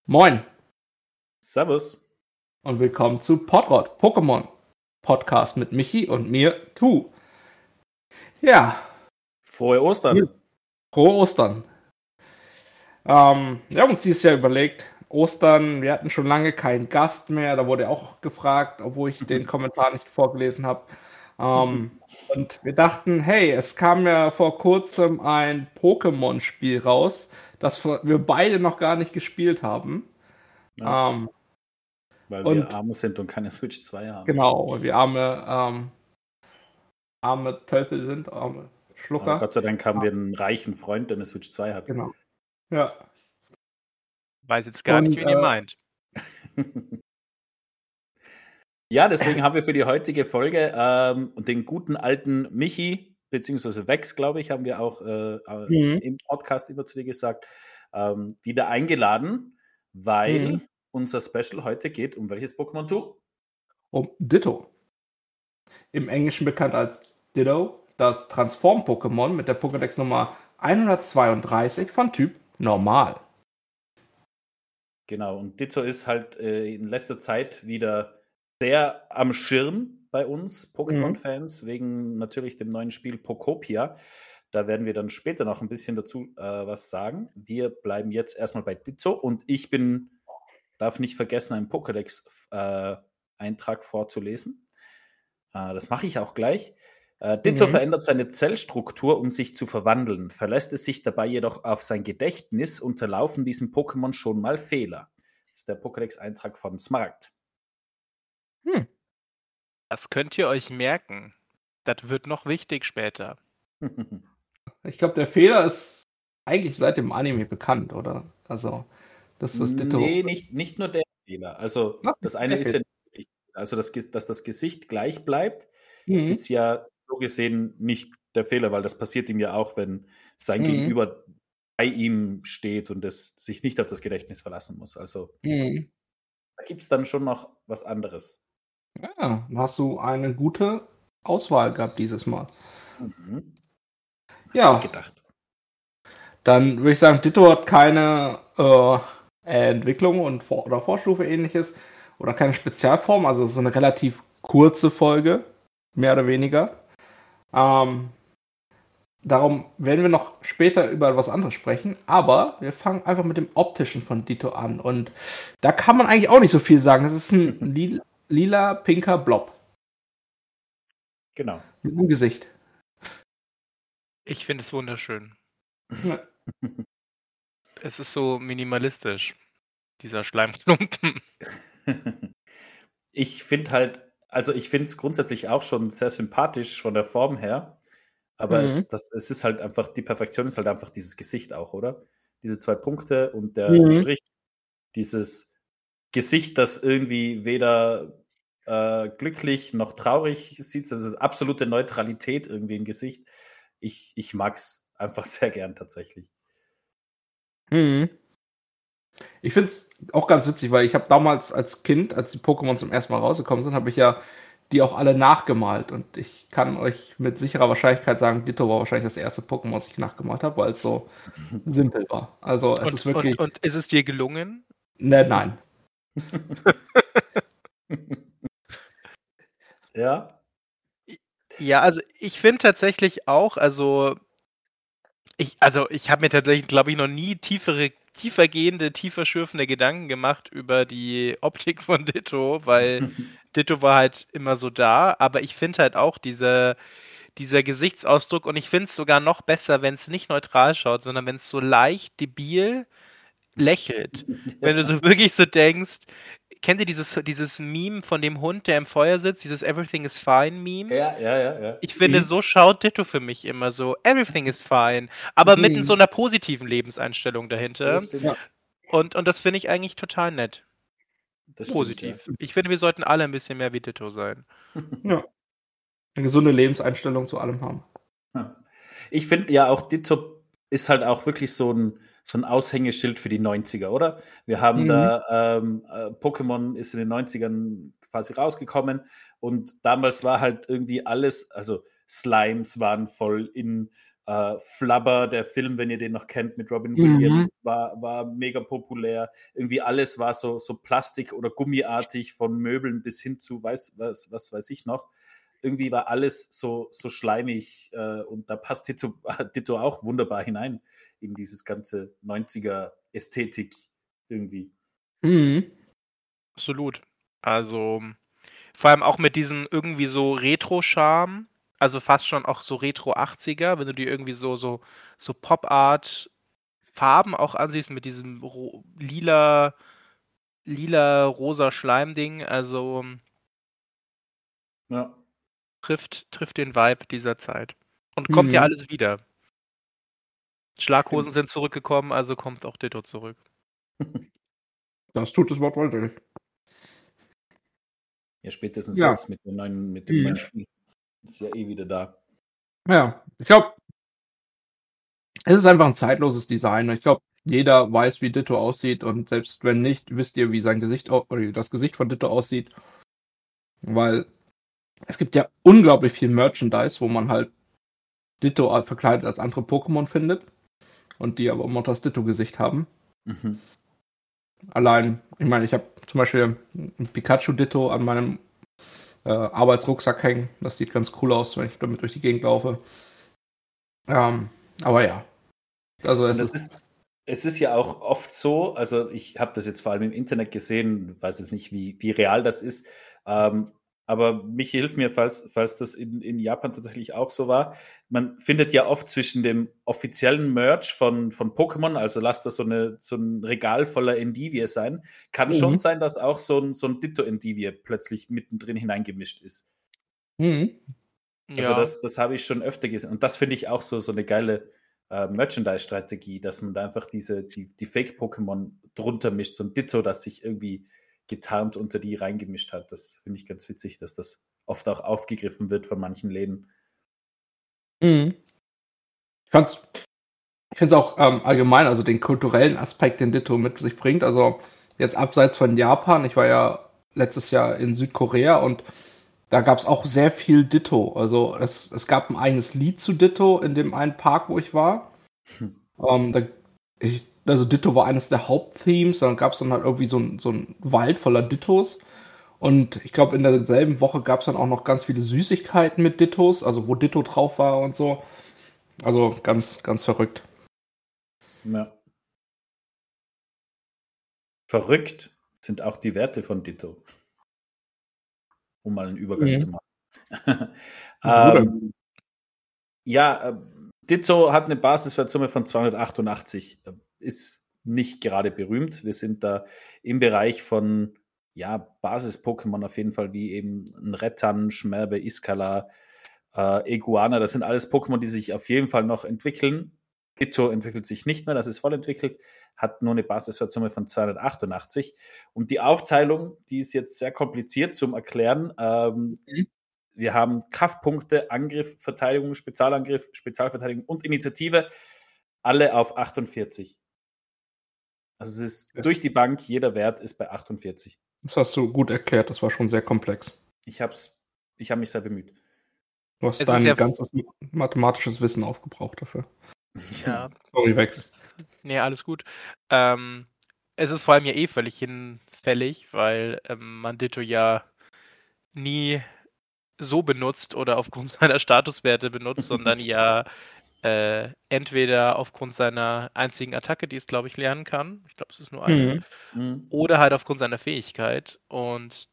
Moin Servus. und willkommen zu Podrot, Pokémon Podcast mit Michi und mir, Tu. Ja, Frohe Ostern. frohe Ostern. Wir haben uns dieses Jahr überlegt, Ostern, wir hatten schon lange keinen Gast mehr, da wurde auch gefragt, obwohl ich den Kommentar nicht vorgelesen habe. Und wir dachten, hey, es kam ja vor kurzem ein Pokémon-Spiel raus, das wir beide noch gar nicht gespielt haben. Ja, Ähm, weil wir und arm sind und keine Switch 2 haben. genau, wir arme Tölpel sind, arme Schlucker. Aber Gott sei Dank haben wir einen reichen Freund, der eine Switch 2 hat. Genau. Ja. Weiß jetzt gar nicht, wen ihr meint. Ja, deswegen haben wir für die heutige Folge den guten alten Michi, beziehungsweise Vex, glaube ich, haben wir auch im Podcast über zu dir gesagt, wieder eingeladen, weil unser Special heute geht um welches Pokémon Du? Um Ditto. Im Englischen bekannt als Ditto, das Transform-Pokémon mit der Pokédex Nummer 132 von Typ Normal. Genau, und Ditto ist halt in letzter Zeit wieder sehr am Schirm bei uns Pokémon-Fans, wegen natürlich dem neuen Spiel Pokopia. Da werden wir dann später noch ein bisschen dazu was sagen. Wir bleiben jetzt erstmal bei Ditto und ich darf nicht vergessen, einen Pokédex-Eintrag vorzulesen. Das mache ich auch gleich. Ditto verändert seine Zellstruktur, um sich zu verwandeln. Verlässt es sich dabei jedoch auf sein Gedächtnis, unterlaufen diesem Pokémon schon mal Fehler. Das ist der Pokédex-Eintrag von Smaragd. Das könnt ihr euch merken. Das wird noch wichtig später. Ich glaube, der Fehler ist eigentlich seit dem Anime bekannt, oder? Also, das ist Ditto. Nee, nicht nur der Fehler. Also, das eine ist ja nicht, also dass das Gesicht gleich bleibt, ist ja so gesehen nicht der Fehler, weil das passiert ihm ja auch, wenn sein Gegenüber bei ihm steht und es sich nicht auf das Gedächtnis verlassen muss. Also, da gibt es dann schon noch was anderes. Ja, dann hast du eine gute Auswahl gehabt dieses Mal. Ja. Gedacht. Dann würde ich sagen, Ditto hat keine Entwicklung oder Vorstufe ähnliches oder keine Spezialform, also es ist eine relativ kurze Folge, mehr oder weniger. Darum werden wir noch später über etwas anderes sprechen, aber wir fangen einfach mit dem Optischen von Ditto an und da kann man eigentlich auch nicht so viel sagen. Es ist ein lila, pinker Blob. Genau. Mit einem Gesicht. Ich finde es wunderschön. Ja. Es ist so minimalistisch, dieser Schleimklumpen. Ich finde es grundsätzlich auch schon sehr sympathisch von der Form her, aber es ist halt einfach, die Perfektion ist halt einfach dieses Gesicht auch, oder? Diese 2 Punkte und der Strich, dieses Gesicht, das irgendwie weder glücklich noch traurig sieht, also absolute Neutralität irgendwie im Gesicht. Ich mag es einfach sehr gern tatsächlich. Ich finde es auch ganz witzig, weil ich habe damals als Kind, als die Pokémon zum ersten Mal rausgekommen sind, habe ich ja die auch alle nachgemalt. Und ich kann euch mit sicherer Wahrscheinlichkeit sagen, Ditto war wahrscheinlich das erste Pokémon, das ich nachgemalt habe, weil es so simpel war. Also es ist wirklich... Und ist es dir gelungen? Nein. Ja? Ja, also ich finde tatsächlich auch, ich habe mir tatsächlich, glaube ich, noch nie tiefergehende, tieferschürfende Gedanken gemacht über die Optik von Ditto, weil Ditto war halt immer so da, aber ich finde halt auch dieser Gesichtsausdruck und ich finde es sogar noch besser, wenn es nicht neutral schaut, sondern wenn es so leicht debil lächelt. Wenn du so wirklich so denkst, kennt ihr dieses Meme von dem Hund, der im Feuer sitzt, dieses Everything is fine Meme? Ja. Ich finde, so schaut Ditto für mich immer so. Everything is fine. Aber mit so einer positiven Lebenseinstellung dahinter. Ja. Und das finde ich eigentlich total nett. Das Positiv. stimmt, Ich finde, wir sollten alle ein bisschen mehr wie Ditto sein. Ja. Eine gesunde Lebenseinstellung zu allem haben. Ja. Ich finde ja auch, Ditto ist halt auch wirklich so ein Aushängeschild für die 90er, oder? Wir haben da, Pokémon ist in den 90ern quasi rausgekommen und damals war halt irgendwie alles, also Slimes waren voll in, Flubber, der Film, wenn ihr den noch kennt, mit Robin Williams, war mega populär. Irgendwie alles war so Plastik- oder Gummiartig, von Möbeln bis hin zu was weiß ich noch. Irgendwie war alles so schleimig und da passt Ditto auch wunderbar hinein in dieses ganze 90er-Ästhetik irgendwie. Absolut. Also vor allem auch mit diesem irgendwie so Retro-Charme, also fast schon auch so Retro-80er, wenn du dir irgendwie so Pop-Art-Farben auch ansiehst mit diesem lila rosa Schleimding, also Ja. trifft den Vibe dieser Zeit. Und kommt ja alles wieder. Schlaghosen sind zurückgekommen, also kommt auch Ditto zurück. Das tut das Wort wortwörtlich. Ja, spätestens jetzt mit dem neuen Spiel. Ist ja eh wieder da. Ja, ich glaube, es ist einfach ein zeitloses Design. Ich glaube, jeder weiß, wie Ditto aussieht und selbst wenn nicht, wisst ihr, wie sein Gesicht oder das Gesicht von Ditto aussieht. Weil es gibt ja unglaublich viel Merchandise, wo man halt Ditto verkleidet als andere Pokémon findet und die aber immer das Ditto-Gesicht haben. Allein, ich meine, ich habe zum Beispiel ein Pikachu-Ditto an meinem Arbeitsrucksack hängen. Das sieht ganz cool aus, wenn ich damit durch die Gegend laufe. Aber ja. Also es ist ja auch oft so, also ich habe das jetzt vor allem im Internet gesehen, weiß jetzt nicht, wie real das ist, aber Michi, hilf mir, falls das in Japan tatsächlich auch so war. Man findet ja oft zwischen dem offiziellen Merch von Pokémon, also lasst das so ein Regal voller Endivie sein, kann schon sein, dass auch so ein Ditto Endivie plötzlich mittendrin hineingemischt ist. Also das habe ich schon öfter gesehen. Und das finde ich auch so eine geile Merchandise-Strategie, dass man da einfach die Fake-Pokémon drunter mischt, so ein Ditto, das sich irgendwie getarnt unter die reingemischt hat. Das finde ich ganz witzig, dass das oft auch aufgegriffen wird von manchen Läden. Ich finde es auch allgemein, also den kulturellen Aspekt, den Ditto mit sich bringt. Also jetzt abseits von Japan, ich war ja letztes Jahr in Südkorea und da gab es auch sehr viel Ditto. Also es gab ein eigenes Lied zu Ditto in dem einen Park, wo ich war. Also Ditto war eines der Hauptthemes, dann gab es dann halt irgendwie so ein Wald voller Dittos. Und ich glaube, in derselben Woche gab es dann auch noch ganz viele Süßigkeiten mit Dittos, also wo Ditto drauf war und so. Also ganz, ganz verrückt. Ja. Verrückt sind auch die Werte von Ditto. Um mal einen Übergang zu machen. Ditto hat eine Basiswertsumme von 288. Ist nicht gerade berühmt. Wir sind da im Bereich von Basis-Pokémon auf jeden Fall, wie eben ein Rettan, Schmerbe, Iskala, Iguana. Das sind alles Pokémon, die sich auf jeden Fall noch entwickeln. Ditto entwickelt sich nicht mehr, das ist voll entwickelt, hat nur eine Basiswertsumme von 288. Und die Aufteilung, die ist jetzt sehr kompliziert zum Erklären. Wir haben Kraftpunkte, Angriff, Verteidigung, Spezialangriff, Spezialverteidigung und Initiative, alle auf 48. Also es ist durch die Bank, jeder Wert ist bei 48. Das hast du gut erklärt, das war schon sehr komplex. Ich habe mich sehr bemüht. Du hast dein ganzes mathematisches Wissen aufgebraucht dafür. Ja. Sorry, Wex. Nee, alles gut. Es ist vor allem ja völlig hinfällig, weil man Ditto ja nie so benutzt oder aufgrund seiner Statuswerte benutzt, sondern ja entweder aufgrund seiner einzigen Attacke, die es, glaube ich, lernen kann. Ich glaube, es ist nur eine. Oder halt aufgrund seiner Fähigkeit. Und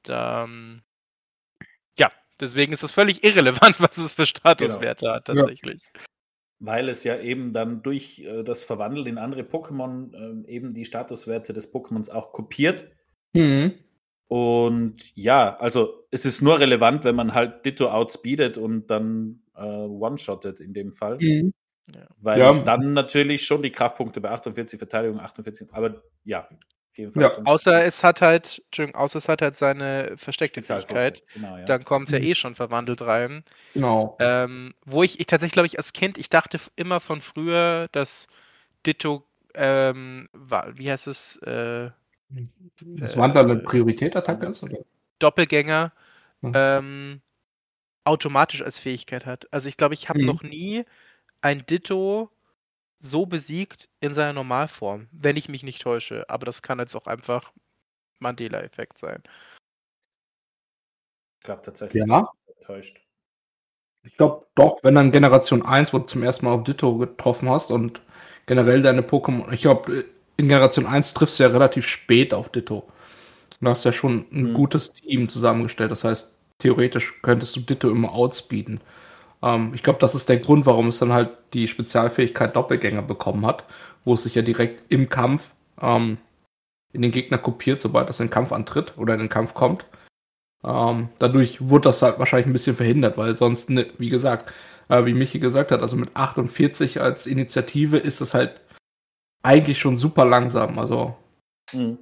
deswegen ist es völlig irrelevant, was es für Statuswerte hat tatsächlich. Ja. Weil es ja eben dann durch das Verwandeln in andere Pokémon eben die Statuswerte des Pokémons auch kopiert. Und ja, also es ist nur relevant, wenn man halt Ditto outspeedet und dann one-shottet in dem Fall. Weil dann natürlich schon die Kraftpunkte bei 48, Verteidigung 48, aber ja, auf jeden Fall. Außer es hat halt seine versteckte Fähigkeit. Genau, dann kommt es ja schon verwandelt rein. Genau. Wo ich tatsächlich, glaube ich, als Kind, ich dachte immer von früher, dass Ditto, wie heißt es? Das Wandern eine Prioritätattacke ist? Oder? Doppelgänger automatisch als Fähigkeit hat. Also ich glaube, ich habe noch nie ein Ditto so besiegt in seiner Normalform, wenn ich mich nicht täusche. Aber das kann jetzt auch einfach Mandela-Effekt sein. Ich glaube tatsächlich, Ja. dass du täuscht. Ich glaube doch, wenn dann Generation 1, wo du zum ersten Mal auf Ditto getroffen hast und generell deine Pokémon, ich glaube, in Generation 1 triffst du ja relativ spät auf Ditto. Du hast ja schon ein gutes Team zusammengestellt. Das heißt, theoretisch könntest du Ditto immer outspeeden. Ich glaube, das ist der Grund, warum es dann halt die Spezialfähigkeit Doppelgänger bekommen hat, wo es sich ja direkt im Kampf in den Gegner kopiert, sobald es in den Kampf antritt oder in den Kampf kommt. Dadurch wurde das halt wahrscheinlich ein bisschen verhindert, weil sonst, ne, wie gesagt, wie Michi gesagt hat, also mit 48 als Initiative ist es halt eigentlich schon super langsam. Also und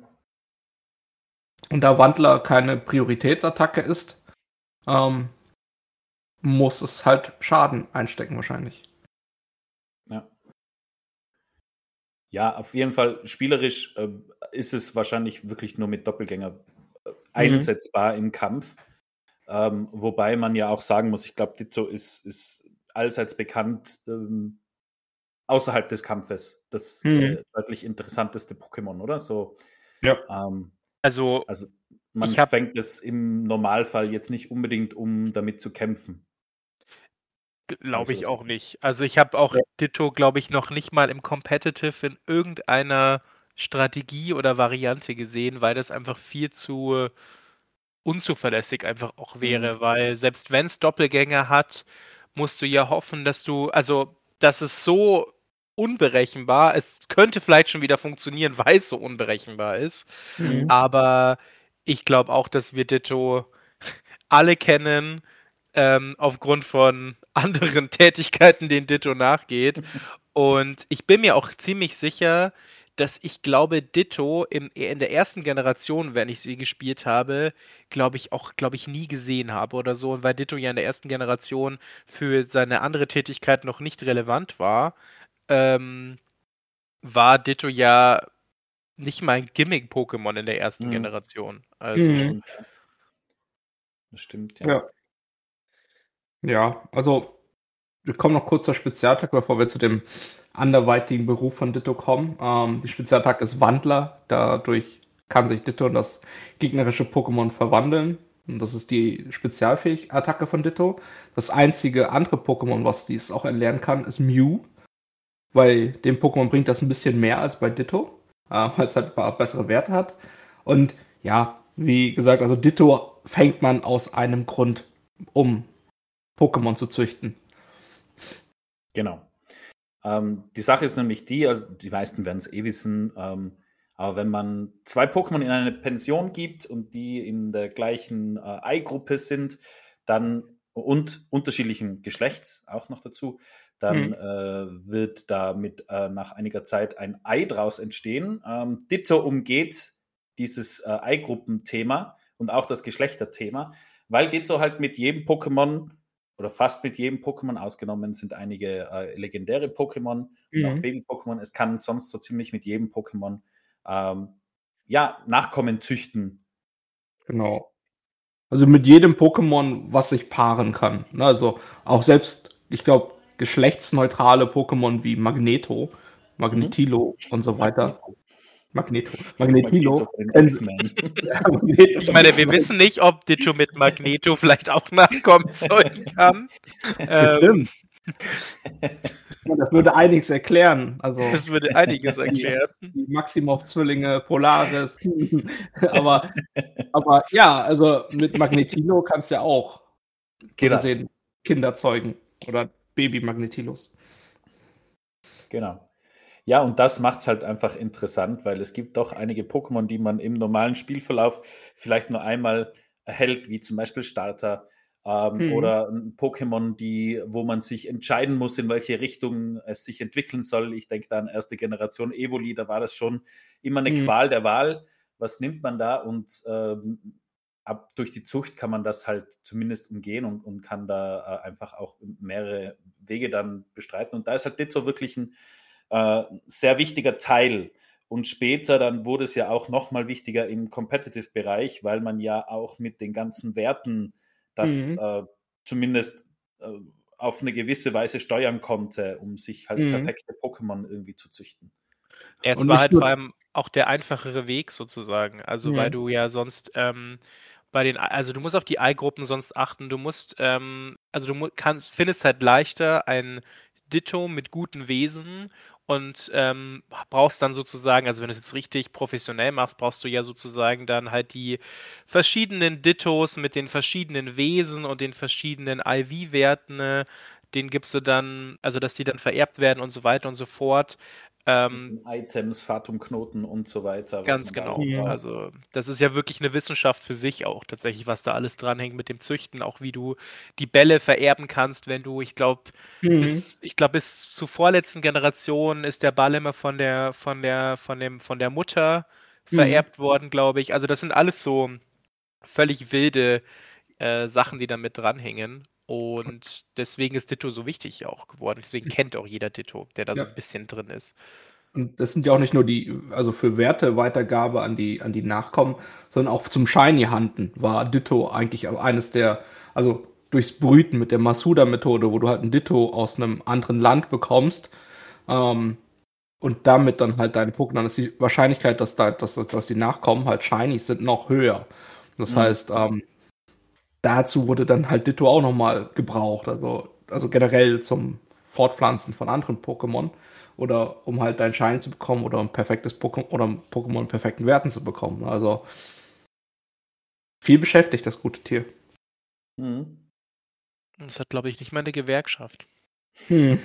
da Wandler keine Prioritätsattacke ist, muss es halt Schaden einstecken wahrscheinlich. Ja, auf jeden Fall spielerisch ist es wahrscheinlich wirklich nur mit Doppelgänger einsetzbar im Kampf. Wobei man ja auch sagen muss, ich glaube, Ditto ist allseits bekannt außerhalb des Kampfes das deutlich interessanteste Pokémon, oder? So, ja. Also man fängt es im Normalfall jetzt nicht unbedingt, um damit zu kämpfen. Glaube ich auch nicht. Also ich habe auch Ditto, glaube ich, noch nicht mal im Competitive in irgendeiner Strategie oder Variante gesehen, weil das einfach viel zu unzuverlässig einfach auch wäre, weil selbst wenn es Doppelgänger hat, musst du ja hoffen, dass dass es so unberechenbar, es könnte vielleicht schon wieder funktionieren, weil es so unberechenbar ist, aber ich glaube auch, dass wir Ditto alle kennen, aufgrund von anderen Tätigkeiten, denen Ditto nachgeht. Und ich bin mir auch ziemlich sicher, dass ich glaube, Ditto in der ersten Generation, wenn ich sie gespielt habe, glaube ich, nie gesehen habe oder so. Und weil Ditto ja in der ersten Generation für seine andere Tätigkeit noch nicht relevant war, war Ditto ja nicht mal ein Gimmick-Pokémon in der ersten Generation. Also. Das stimmt, ja. Ja, also wir kommen noch kurz zur Spezialattacke, bevor wir zu dem anderweitigen Beruf von Ditto kommen. Die Spezialattacke ist Wandler. Dadurch kann sich Ditto in das gegnerische Pokémon verwandeln. Und das ist die Spezialattacke von Ditto. Das einzige andere Pokémon, was dies auch erlernen kann, ist Mew. Weil dem Pokémon bringt das ein bisschen mehr als bei Ditto. Weil es halt ein paar bessere Werte hat. Und ja, wie gesagt, also Ditto fängt man aus einem Grund, um Pokémon zu züchten. Genau. Die Sache ist nämlich die, also die meisten werden es wissen, aber wenn man 2 Pokémon in eine Pension gibt und die in der gleichen Ei-Gruppe sind, dann und unterschiedlichen Geschlechts auch noch dazu, dann wird damit nach einiger Zeit ein Ei draus entstehen. Ditto umgeht dieses Eigruppenthema und auch das Geschlechterthema, weil Ditto halt mit jedem Pokémon oder fast mit jedem Pokémon, ausgenommen sind einige legendäre Pokémon und auch Baby-Pokémon. Es kann sonst so ziemlich mit jedem Pokémon Nachkommen züchten. Genau. Also mit jedem Pokémon, was sich paaren kann. Also auch selbst, ich glaube, geschlechtsneutrale Pokémon wie Magnetilo und so weiter. Magnetilo. Ich meine, wir wissen nicht, ob Ditto mit Magneto vielleicht auch Nachkommen zeugen kann. Stimmt. Das würde einiges erklären. Also, das würde einiges erklären. Die Maximoff-Zwillinge, Polaris. aber ja, also mit Magnetilo kannst du ja auch sehen, Kinder zeugen oder Baby-Magnetilos. Genau. Ja, und das macht es halt einfach interessant, weil es gibt doch einige Pokémon, die man im normalen Spielverlauf vielleicht nur einmal erhält, wie zum Beispiel Starter oder ein Pokémon, wo man sich entscheiden muss, in welche Richtung es sich entwickeln soll. Ich denke da an erste Generation Evoli, da war das schon immer eine Qual der Wahl. Was nimmt man da? Und durch die Zucht kann man das halt zumindest umgehen und kann da einfach auch mehrere Wege dann bestreiten. Und da ist halt Ditto wirklich ein sehr wichtiger Teil. Und später dann wurde es ja auch nochmal wichtiger im Competitive-Bereich, weil man ja auch mit den ganzen Werten das zumindest auf eine gewisse Weise steuern konnte, um sich halt perfekte Pokémon irgendwie zu züchten. Ja, es war halt vor allem auch der einfachere Weg sozusagen. Also weil du ja sonst also du musst auf die Eigruppen sonst achten. Du musst, findest halt leichter ein Ditto mit guten Wesen und brauchst dann sozusagen, also wenn du es jetzt richtig professionell machst, brauchst du ja sozusagen dann halt die verschiedenen Dittos mit den verschiedenen Wesen und den verschiedenen IV-Werten. Den gibst du dann, also dass die dann vererbt werden und so weiter und so fort. Items, Fatumknoten und so weiter. Ganz genau. Also das ist ja wirklich eine Wissenschaft für sich auch tatsächlich, was da alles dranhängt mit dem Züchten, auch wie du die Bälle vererben kannst, wenn du, ich glaube, bis zur vorletzten Generation ist der Ball immer von der Mutter vererbt worden, glaube ich. Also das sind alles so völlig wilde Sachen, die da mit dranhängen. Und deswegen ist Ditto so wichtig auch geworden. Deswegen kennt auch jeder Ditto, der da so ein bisschen drin ist. Und das sind ja auch nicht nur also für Werteweitergabe an die Nachkommen, sondern auch zum Shiny-Hunten war Ditto eigentlich eines der, also durchs Brüten mit der Masuda-Methode, wo du halt ein Ditto aus einem anderen Land bekommst, und damit dann halt deine Pokémon, ist die Wahrscheinlichkeit, dass die Nachkommen halt Shinies sind, noch höher. Das heißt, dazu wurde dann halt Ditto auch nochmal gebraucht, also generell zum Fortpflanzen von anderen Pokémon oder um halt dein Shiny zu bekommen oder ein perfektes Pokémon oder ein Pokémon in perfekten Werten zu bekommen. Also viel beschäftigt das gute Tier. Das hat, glaube ich, nicht mal eine Gewerkschaft. Weil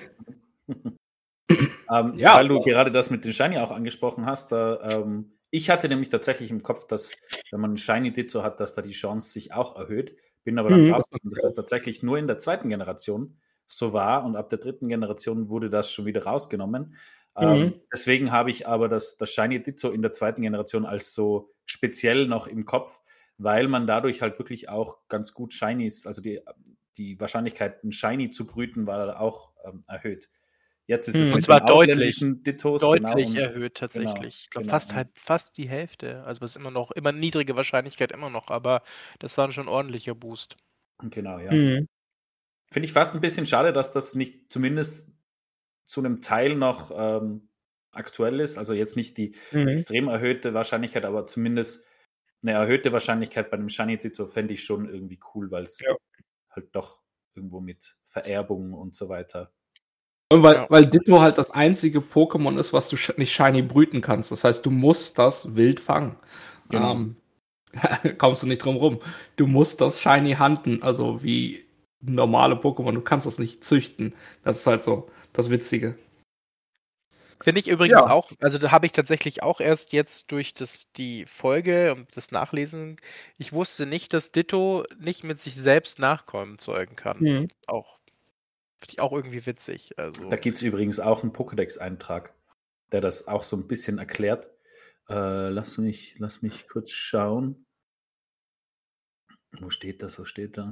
du gerade das mit den Shiny auch angesprochen hast, ich hatte nämlich tatsächlich im Kopf, dass wenn man ein Shiny Ditto hat, dass da die Chance sich auch erhöht. Bin aber dann drauf gekommen, dass es tatsächlich nur in der 2. Generation so war und ab der 3. Generation wurde das schon wieder rausgenommen. Deswegen habe ich aber das Shiny Ditto in der 2. Generation als so speziell noch im Kopf, weil man dadurch halt wirklich auch ganz gut Shinies, also die Wahrscheinlichkeit, ein Shiny zu brüten, war auch erhöht. Jetzt ist es und mit zwar den ausländischen Dittos deutlich erhöht tatsächlich. Genau, ich glaube fast die Hälfte. Also es ist immer niedrige Wahrscheinlichkeit immer noch, aber das war schon ein ordentlicher Boost. Genau, ja. Finde ich fast ein bisschen schade, dass das nicht zumindest zu einem Teil noch aktuell ist. Also jetzt nicht die extrem erhöhte Wahrscheinlichkeit, aber zumindest eine erhöhte Wahrscheinlichkeit bei einem Shiny Ditto fände ich schon irgendwie cool, weil es halt doch irgendwo mit Vererbung und so weiter. Weil Ditto halt das einzige Pokémon ist, was du nicht Shiny brüten kannst. Das heißt, du musst das wild fangen. Genau. Kommst du nicht drum rum. Du musst das Shiny hunten, also wie normale Pokémon. Du kannst das nicht züchten. Das ist halt so das Witzige. Finde ich übrigens auch, also da habe ich tatsächlich auch erst jetzt durch die Folge und das Nachlesen, ich wusste nicht, dass Ditto nicht mit sich selbst Nachkommen zeugen kann. Finde ich auch irgendwie witzig. Also. Da gibt es übrigens auch einen Pokédex-Eintrag, der das auch so ein bisschen erklärt. Lass mich kurz schauen. Wo steht das?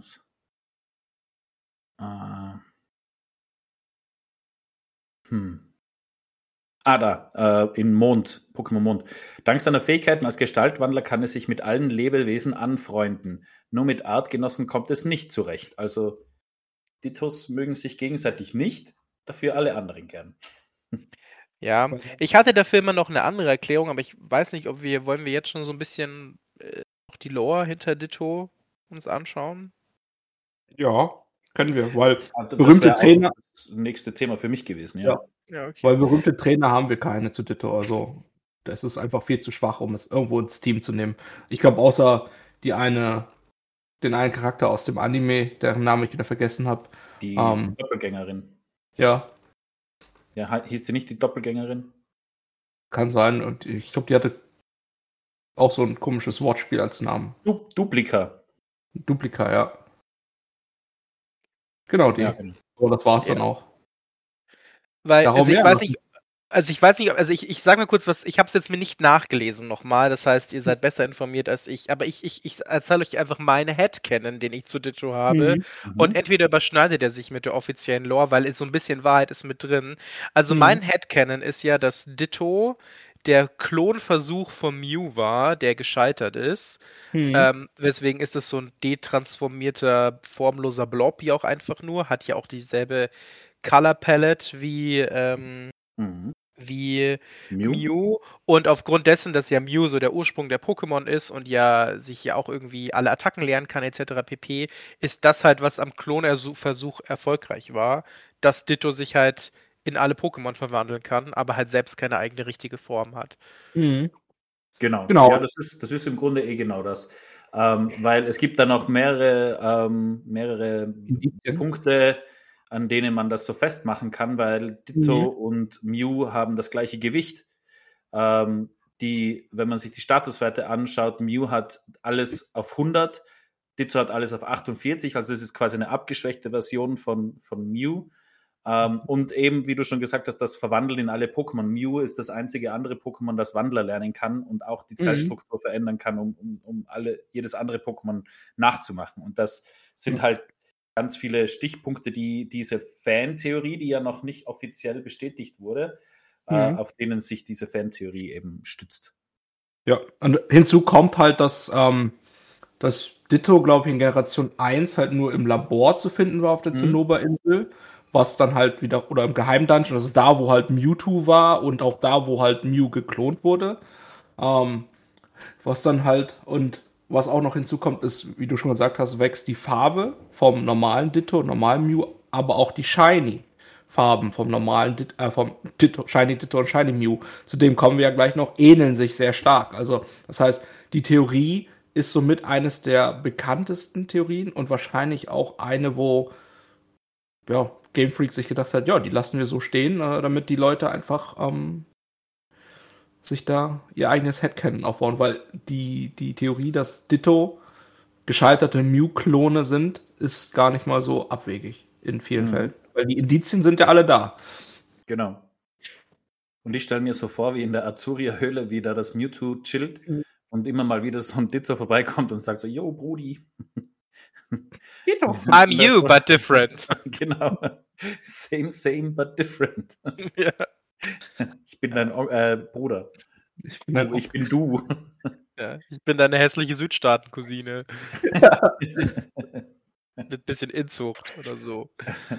Da, in Pokémon Mond. Dank seiner Fähigkeiten als Gestaltwandler kann es sich mit allen Lebewesen anfreunden. Nur mit Artgenossen kommt es nicht zurecht. Also Dittos mögen sich gegenseitig nicht, dafür alle anderen gern. Ja, ich hatte dafür immer noch eine andere Erklärung, aber ich weiß nicht, wollen wir jetzt schon so ein bisschen die Lore hinter Ditto uns anschauen? Ja, können wir, weil berühmte Trainer. Das nächste Thema für mich gewesen, ja. Okay. Weil berühmte Trainer haben wir keine zu Ditto, also das ist einfach viel zu schwach, um es irgendwo ins Team zu nehmen. Ich glaube, außer den einen Charakter aus dem Anime, deren Namen ich wieder vergessen habe. Die Doppelgängerin. Ja. Ja, hieß die nicht die Doppelgängerin? Kann sein, und ich glaube, die hatte auch so ein komisches Wortspiel als Namen. Duplika, ja. Genau, die. Ja. Oh, das war's dann auch. Weil, also ich weiß nicht, ich sage mal kurz was, ich habe es jetzt mir nicht nachgelesen nochmal, das heißt, ihr seid besser informiert als ich, aber ich erzähle euch einfach meine Headcanon, den ich zu Ditto habe, und entweder überschneidet er sich mit der offiziellen Lore, weil so ein bisschen Wahrheit ist mit drin. Also mein Headcanon ist ja, dass Ditto der Klonversuch von Mew war, der gescheitert ist. Weswegen ist es so ein detransformierter, formloser Blob ja auch einfach nur. Hat ja auch dieselbe Color Palette wie Mew. Und aufgrund dessen, dass ja Mew so der Ursprung der Pokémon ist und ja sich ja auch irgendwie alle Attacken lernen kann etc. pp., ist das halt, was am Klonversuch erfolgreich war, dass Ditto sich halt in alle Pokémon verwandeln kann, aber halt selbst keine eigene richtige Form hat. Genau. Ja, das ist im Grunde genau das. Weil es gibt dann auch mehrere Punkte, an denen man das so festmachen kann, weil Ditto und Mew haben das gleiche Gewicht. Wenn man sich die Statuswerte anschaut, Mew hat alles auf 100, Ditto hat alles auf 48, also es ist quasi eine abgeschwächte Version von Mew. Und eben, wie du schon gesagt hast, das Verwandeln in alle Pokémon. Mew ist das einzige andere Pokémon, das Wandler lernen kann und auch die Zellstruktur verändern kann, um jedes andere Pokémon nachzumachen. Und das sind halt ganz viele Stichpunkte, diese Fantheorie, die ja noch nicht offiziell bestätigt wurde, auf denen sich diese Fantheorie eben stützt. Ja, und hinzu kommt halt, dass Ditto, glaube ich, in Generation 1 halt nur im Labor zu finden war auf der Zinnoberinsel, was dann halt wieder, oder im Geheimdungeon, also da, wo halt Mewtwo war und auch da, wo halt Mew geklont wurde. Was dann halt, und was auch noch hinzukommt, ist, wie du schon gesagt hast, wächst die Farbe vom normalen Ditto, normalen Mew, aber auch die Shiny-Farben vom normalen vom Ditto, Shiny Ditto und Shiny Mew. Zudem kommen wir ja gleich noch, ähneln sich sehr stark. Also, das heißt, die Theorie ist somit eines der bekanntesten Theorien und wahrscheinlich auch eine, wo ja, Game Freak sich gedacht hat, ja, die lassen wir so stehen, damit die Leute einfach sich da ihr eigenes Headcanon aufbauen, weil die Theorie, dass Ditto gescheiterte Mew-Klone sind, ist gar nicht mal so abwegig in vielen Fällen. Weil die Indizien sind ja alle da. Genau. Und ich stelle mir so vor, wie in der Azuria-Höhle, wie da das Mewtwo chillt und immer mal wieder so ein Ditto vorbeikommt und sagt so, yo, Brudi. Ditto. I'm you, but different. Genau. Same, but different. Ja. Ich bin dein Bruder. Ich bin du. Ja, ich bin deine hässliche Südstaaten-Cousine. Mit bisschen Inzucht oder so.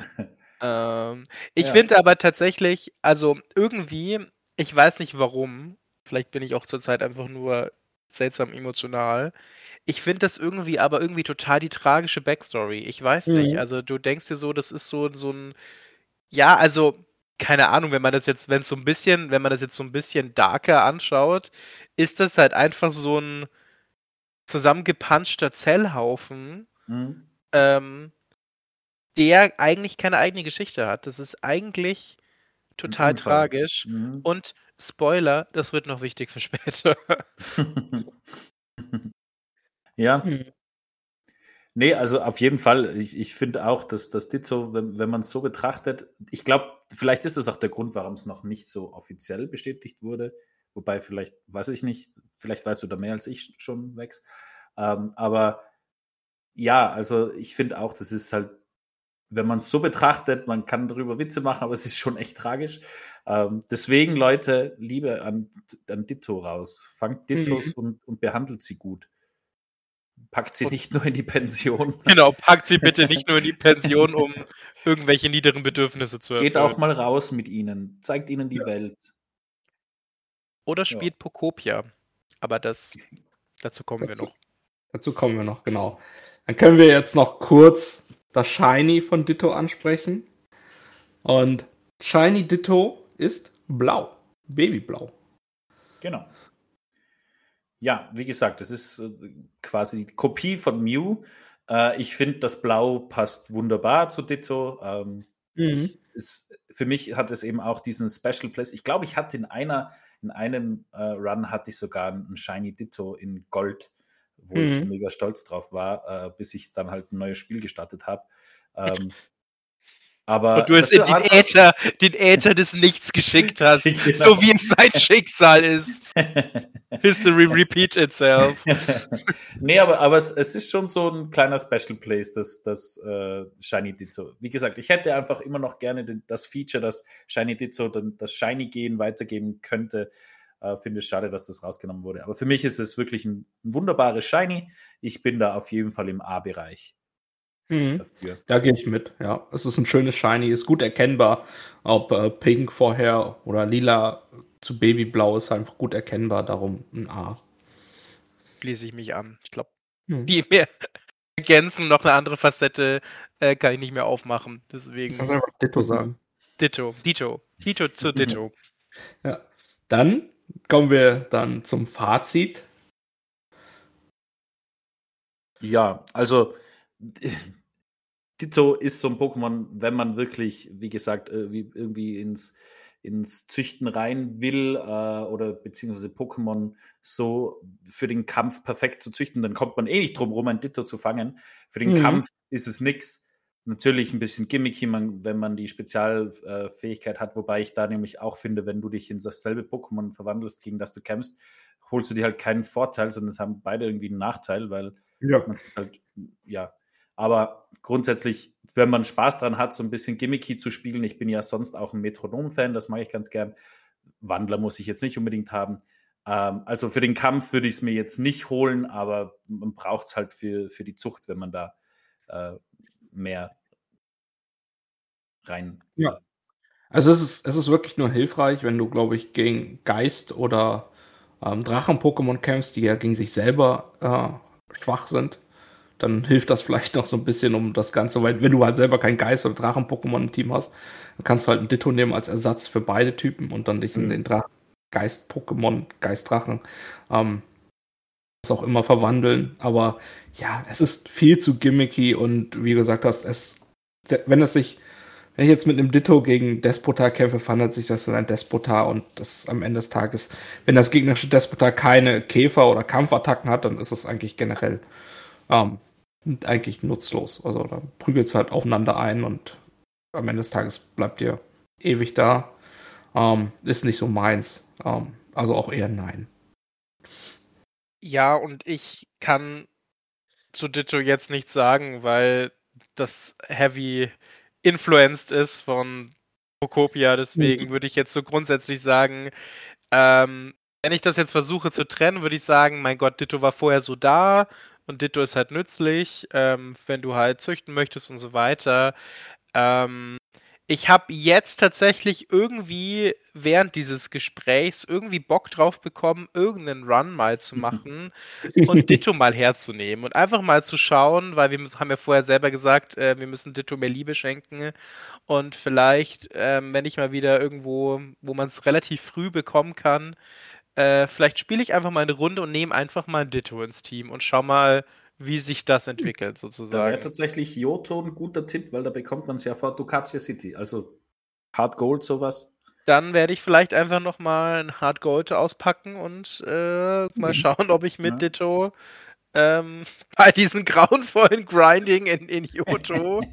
Ich finde aber tatsächlich, also irgendwie, ich weiß nicht warum, vielleicht bin ich auch zurzeit einfach nur seltsam emotional. Ich finde das irgendwie total die tragische Backstory. Ich weiß nicht, also du denkst dir so, das ist so ein, ja, also keine Ahnung, wenn man das jetzt so ein bisschen darker anschaut, ist das halt einfach so ein zusammengepanschter Zellhaufen, der eigentlich keine eigene Geschichte hat. Das ist eigentlich total tragisch. Und Spoiler, das wird noch wichtig für später. Ja. Nee, also auf jeden Fall. Ich finde auch, dass das Ditto, wenn man es so betrachtet, ich glaube, vielleicht ist das auch der Grund, warum es noch nicht so offiziell bestätigt wurde. Wobei, vielleicht, weiß ich nicht, vielleicht weißt du da mehr als ich schon, Wex. Aber ja, also ich finde auch, das ist halt, wenn man es so betrachtet, man kann darüber Witze machen, aber es ist schon echt tragisch. Deswegen, Leute, Liebe an Ditto raus. Fangt Dittos und behandelt sie gut. Packt sie nicht nur in die Pension. Genau, packt sie bitte nicht nur in die Pension, um irgendwelche niederen Bedürfnisse zu erfüllen. Geht auch mal raus mit ihnen. Zeigt ihnen die Welt. Oder spielt Pokopia. Aber dazu kommen wir noch. Dazu kommen wir noch, genau. Dann können wir jetzt noch kurz das Shiny von Ditto ansprechen. Und Shiny Ditto ist blau. Babyblau. Genau. Ja, wie gesagt, das ist quasi die Kopie von Mew. Ich finde, das Blau passt wunderbar zu Ditto. Für mich hat es eben auch diesen Special Place. Ich glaube, ich hatte in einem Run hatte ich sogar einen Shiny Ditto in Gold, wo ich mega stolz drauf war, bis ich dann halt ein neues Spiel gestartet habe. Aber und du es in den Äther des Nichts geschickt hast, genau. So wie es sein Schicksal ist. History repeats itself. Nee, aber es ist schon so ein kleiner Special Place, das Shiny Ditto. Wie gesagt, ich hätte einfach immer noch gerne das Feature, dass Shiny Ditto das Shiny-Gehen weitergeben könnte. Finde es schade, dass das rausgenommen wurde. Aber für mich ist es wirklich ein wunderbares Shiny. Ich bin da auf jeden Fall im A-Bereich dafür. Da gehe ich mit, ja. Es ist ein schönes Shiny, ist gut erkennbar. Ob Pink vorher oder Lila zu Babyblau ist einfach gut erkennbar, darum ein A. Schließe ich mich an. Ich glaube, die mehr ergänzen, noch eine andere Facette kann ich nicht mehr aufmachen. Deswegen. Kannst einfach Ditto sagen. Ditto zu Ditto. Ja. Dann kommen wir dann zum Fazit. Ja, also Ditto ist so ein Pokémon, wenn man wirklich, wie gesagt, irgendwie ins Züchten rein will oder beziehungsweise Pokémon so für den Kampf perfekt zu züchten, dann kommt man eh nicht drum rum, ein Ditto zu fangen. Für den Kampf ist es nix. Natürlich ein bisschen gimmicky, wenn man die Spezialfähigkeit hat, wobei ich da nämlich auch finde, wenn du dich in dasselbe Pokémon verwandelst, gegen das du kämpfst, holst du dir halt keinen Vorteil, sondern es haben beide irgendwie einen Nachteil, weil man sich halt, ja. Aber grundsätzlich, wenn man Spaß dran hat, so ein bisschen gimmicky zu spielen, ich bin ja sonst auch ein Metronom-Fan, das mag ich ganz gern. Wandler muss ich jetzt nicht unbedingt haben. Also für den Kampf würde ich es mir jetzt nicht holen, aber man braucht es halt für die Zucht, wenn man da mehr rein. Ja. Also es ist wirklich nur hilfreich, wenn du, glaube ich, gegen Geist oder Drachen-Pokémon kämpfst, die ja gegen sich selber schwach sind. Dann hilft das vielleicht noch so ein bisschen um das Ganze, weil wenn du halt selber kein Geist- oder Drachen-Pokémon im Team hast, dann kannst du halt ein Ditto nehmen als Ersatz für beide Typen und dann dich in den Geist-Pokémon, Geist-Drachen, was auch immer verwandeln. Aber ja, es ist viel zu gimmicky und wie du gesagt hast, wenn ich jetzt mit einem Ditto gegen Despotar kämpfe, verwandelt sich das in ein Despotar und das am Ende des Tages, wenn das gegnerische Despotar keine Käfer- oder Kampfattacken hat, dann ist es eigentlich generell eigentlich nutzlos. Also da prügelt es halt aufeinander ein und am Ende des Tages bleibt ihr ewig da. Ist nicht so meins. Also auch eher nein. Ja, und ich kann zu Ditto jetzt nichts sagen, weil das heavy influenced ist von Pokopia. Deswegen würde ich jetzt so grundsätzlich sagen, wenn ich das jetzt versuche zu trennen, würde ich sagen, mein Gott, Ditto war vorher so da und Ditto ist halt nützlich, wenn du halt züchten möchtest und so weiter. Ich habe jetzt tatsächlich irgendwie während dieses Gesprächs irgendwie Bock drauf bekommen, irgendeinen Run mal zu machen und Ditto mal herzunehmen und einfach mal zu schauen, weil wir haben ja vorher selber gesagt, wir müssen Ditto mehr Liebe schenken und vielleicht, wenn ich mal wieder irgendwo, wo man es relativ früh bekommen kann, vielleicht spiele ich einfach mal eine Runde und nehme einfach mal Ditto ins Team und schau mal, wie sich das entwickelt, Da wäre sozusagen. tatsächlich Johto ein guter Tipp, weil da bekommt man es ja vor Ducatia City. Also Hard Gold, sowas. Dann werde ich vielleicht einfach nochmal ein Hard Gold auspacken und mal schauen, ob ich mit Ditto bei diesem grauenvollen Grinding in Johto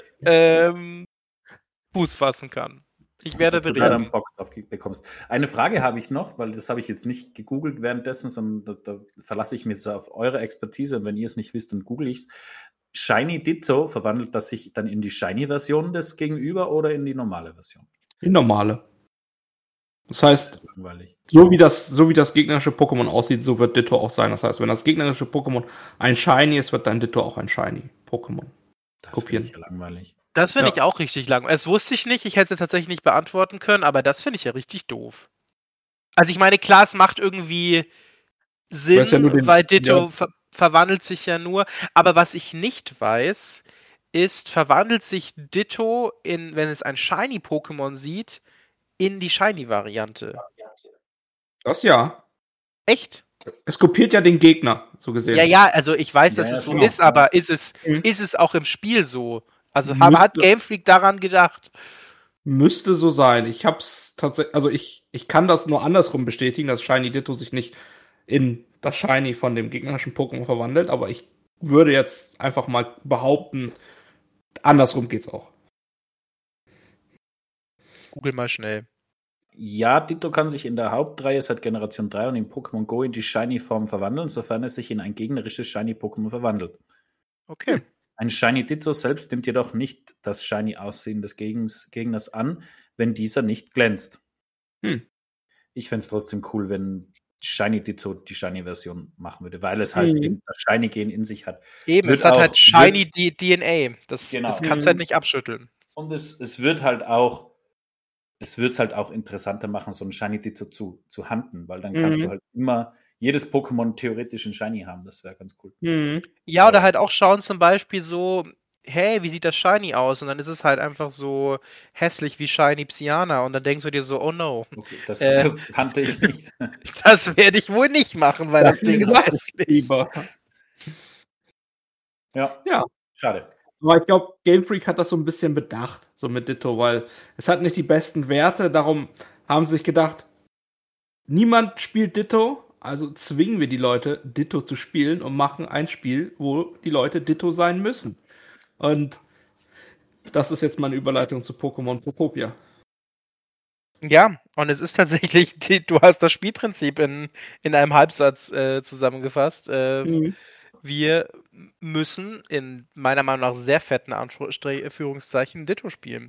Fuß fassen kann. Ich werde Du da dann berichten. Bock drauf bekommst. Eine Frage habe ich noch, weil das habe ich jetzt nicht gegoogelt währenddessen, sondern da verlasse ich mich jetzt auf eure Expertise und wenn ihr es nicht wisst, dann google ich es. Shiny Ditto, verwandelt das sich dann in die Shiny-Version des Gegenüber oder in die normale Version? Die normale. Das heißt, Langweilig. so wie das gegnerische Pokémon aussieht, so wird Ditto auch sein. Das heißt, wenn das gegnerische Pokémon ein Shiny ist, wird dein Ditto auch ein Shiny Pokémon kopieren. Das finde ich ja langweilig. Das finde ich auch richtig lang. Es wusste ich nicht, ich hätte es tatsächlich nicht beantworten können, aber das finde ich ja richtig doof. Also ich meine, klar, es macht irgendwie Sinn, Ja weil Ditto verwandelt sich ja nur. Aber was ich nicht weiß, ist, verwandelt sich Ditto, wenn es ein Shiny-Pokémon sieht, in die Shiny-Variante? Das ja. Echt? Es kopiert ja den Gegner, so gesehen. Ja, also ich weiß, dass es so genau. ist, aber ist es auch im Spiel so? Also Müsste- hat Game Freak daran gedacht? Müsste so sein. Ich hab's tatsächlich, also ich kann das nur andersrum bestätigen, dass Shiny Ditto sich nicht in das Shiny von dem gegnerischen Pokémon verwandelt, aber ich würde jetzt einfach mal behaupten, andersrum geht's auch. Google mal schnell. Ja, Ditto kann sich in der Hauptreihe seit Generation 3 und in Pokémon Go in die Shiny-Form verwandeln, sofern es sich in ein gegnerisches Shiny-Pokémon verwandelt. Okay. Ein Shiny Ditto selbst nimmt jedoch nicht das Shiny-Aussehen des Gegners an, wenn dieser nicht glänzt. ich fände es trotzdem cool, wenn Shiny Ditto die Shiny-Version machen würde, weil es halt das Shiny-Gen in sich hat. Eben, es hat halt Shiny DNA. Das kannst du halt nicht abschütteln. Und es wird halt auch interessanter machen, so ein Shiny Ditto zu handen, weil dann kannst du halt immer jedes Pokémon theoretisch in Shiny haben. Das wäre ganz cool. Ja, oder halt auch schauen zum Beispiel so, hey, wie sieht das Shiny aus? Und dann ist es halt einfach so hässlich wie Shiny Psyana. Und dann denkst du dir so, oh no. Okay, das kannte ich nicht. Das werde ich wohl nicht machen, weil das Ding ist hässlich. Ja, schade. Aber ich glaube, Game Freak hat das so ein bisschen bedacht, so mit Ditto, weil es hat nicht die besten Werte. Darum haben sie sich gedacht, niemand spielt Ditto, also zwingen wir die Leute, Ditto zu spielen und machen ein Spiel, wo die Leute Ditto sein müssen. Und das ist jetzt meine Überleitung zu Pokémon Pokopia. Ja, und es ist tatsächlich, du hast das Spielprinzip in einem Halbsatz zusammengefasst. Wir müssen in meiner Meinung nach sehr fetten Anführungszeichen Ditto spielen.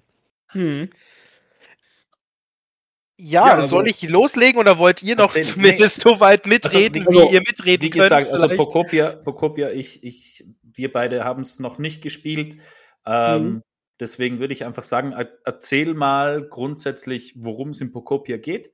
Ja, also, soll ich loslegen oder wollt ihr noch zumindest so weit mitreden, wie ihr mitreden könnt? Wie gesagt, also Pokopia, wir beide haben es noch nicht gespielt. Deswegen würde ich einfach sagen, erzähl mal grundsätzlich, worum es in Pokopia geht,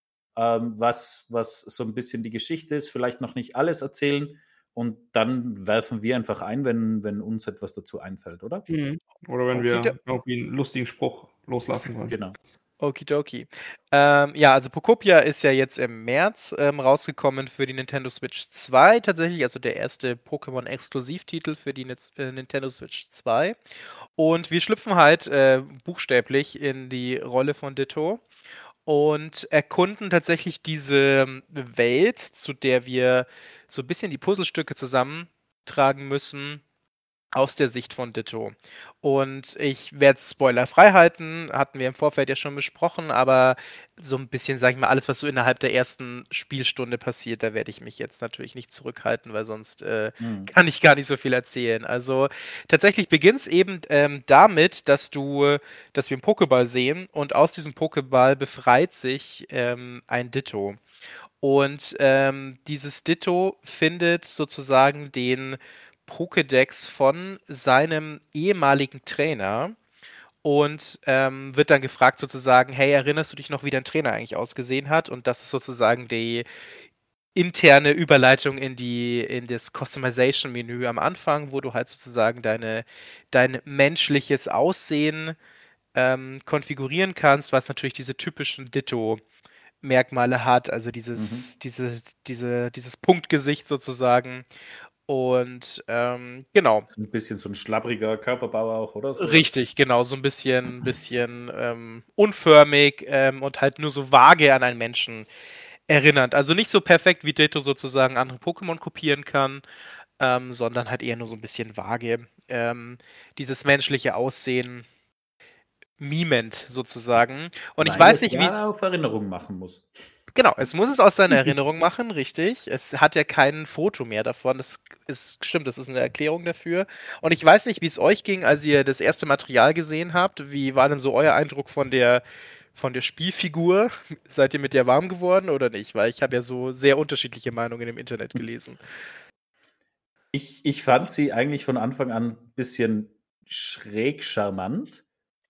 was so ein bisschen die Geschichte ist, vielleicht noch nicht alles erzählen und dann werfen wir einfach ein, wenn uns etwas dazu einfällt, oder? Oder wenn wir irgendwie einen lustigen Spruch loslassen wollen. Genau. Okidoki. Ja, also Pokopia ist ja jetzt im März rausgekommen für die Nintendo Switch 2 tatsächlich, also der erste Pokémon-Exklusivtitel für die Nintendo Switch 2. Und wir schlüpfen halt buchstäblich in die Rolle von Ditto und erkunden tatsächlich diese Welt, zu der wir so ein bisschen die Puzzlestücke zusammentragen müssen, aus der Sicht von Ditto. Und ich werde es spoilerfrei halten, hatten wir im Vorfeld ja schon besprochen, aber so ein bisschen, sag ich mal, alles, was so innerhalb der ersten Spielstunde passiert, da werde ich mich jetzt natürlich nicht zurückhalten, weil sonst kann ich gar nicht so viel erzählen. Also tatsächlich beginnt es eben damit, dass wir einen Pokéball sehen und aus diesem Pokéball befreit sich ein Ditto. Und dieses Ditto findet sozusagen den Pokédex von seinem ehemaligen Trainer und wird dann gefragt sozusagen, hey, erinnerst du dich noch, wie dein Trainer eigentlich ausgesehen hat? Und das ist sozusagen die interne Überleitung in das Customization-Menü am Anfang, wo du halt sozusagen dein menschliches Aussehen konfigurieren kannst, was natürlich diese typischen Ditto-Merkmale hat, also dieses Punktgesicht sozusagen. Und genau. Ein bisschen so ein schlabbriger Körperbau auch, oder? So. Richtig, genau, so ein bisschen unförmig und halt nur so vage an einen Menschen erinnernd. Also nicht so perfekt, wie Ditto sozusagen andere Pokémon kopieren kann, sondern halt eher nur so ein bisschen vage. Dieses menschliche Aussehen mimend sozusagen. Und ich weiß nicht, wie es auf Erinnerung machen muss. Genau, es muss es aus seiner Erinnerung machen, richtig. Es hat ja kein Foto mehr davon. Stimmt, das ist eine Erklärung dafür. Und ich weiß nicht, wie es euch ging, als ihr das erste Material gesehen habt. Wie war denn so euer Eindruck von der Spielfigur? Seid ihr mit der warm geworden oder nicht? Weil ich habe ja so sehr unterschiedliche Meinungen im Internet gelesen. Ich fand sie eigentlich von Anfang an ein bisschen schräg charmant.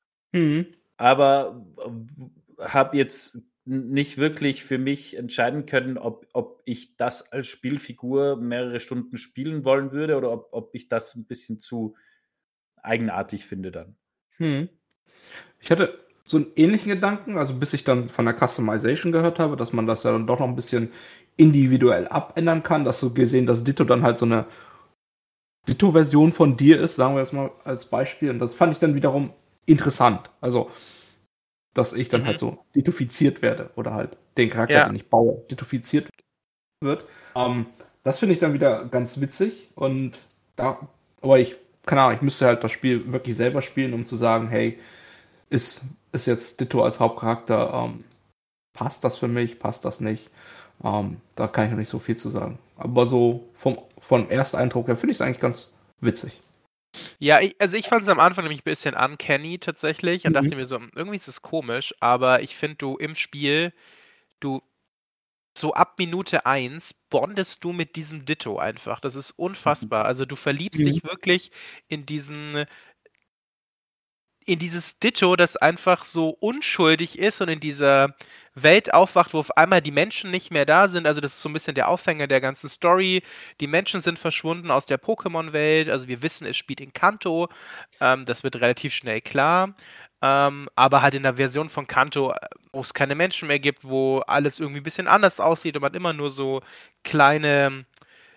Aber habe jetzt nicht wirklich für mich entscheiden können, ob ich das als Spielfigur mehrere Stunden spielen wollen würde oder ob ich das ein bisschen zu eigenartig finde dann. Ich hatte so einen ähnlichen Gedanken, also bis ich dann von der Customization gehört habe, dass man das ja dann doch noch ein bisschen individuell abändern kann, dass so gesehen, dass Ditto dann halt so eine Ditto-Version von dir ist, sagen wir jetzt mal als Beispiel. Und das fand ich dann wiederum interessant. Also dass ich dann halt so dittofiziert werde oder halt den Charakter, den ich baue, dittofiziert wird. Das finde ich dann wieder ganz witzig und aber keine Ahnung, ich müsste halt das Spiel wirklich selber spielen, um zu sagen, hey, ist jetzt Ditto als Hauptcharakter, passt das für mich, passt das nicht? Da kann ich noch nicht so viel zu sagen. Aber so vom Ersteindruck her finde ich es eigentlich ganz witzig. Ja, ich fand es am Anfang nämlich ein bisschen uncanny tatsächlich und dachte mir so, irgendwie ist es komisch, aber ich finde, du im Spiel, du so ab Minute 1 bondest du mit diesem Ditto einfach. Das ist unfassbar. Also du verliebst dich wirklich in dieses Ditto, das einfach so unschuldig ist und in dieser Welt aufwacht, wo auf einmal die Menschen nicht mehr da sind. Also das ist so ein bisschen der Aufhänger der ganzen Story. Die Menschen sind verschwunden aus der Pokémon-Welt. Also wir wissen, es spielt in Kanto. Das wird relativ schnell klar. Aber halt in der Version von Kanto, wo es keine Menschen mehr gibt, wo alles irgendwie ein bisschen anders aussieht und man immer nur so kleine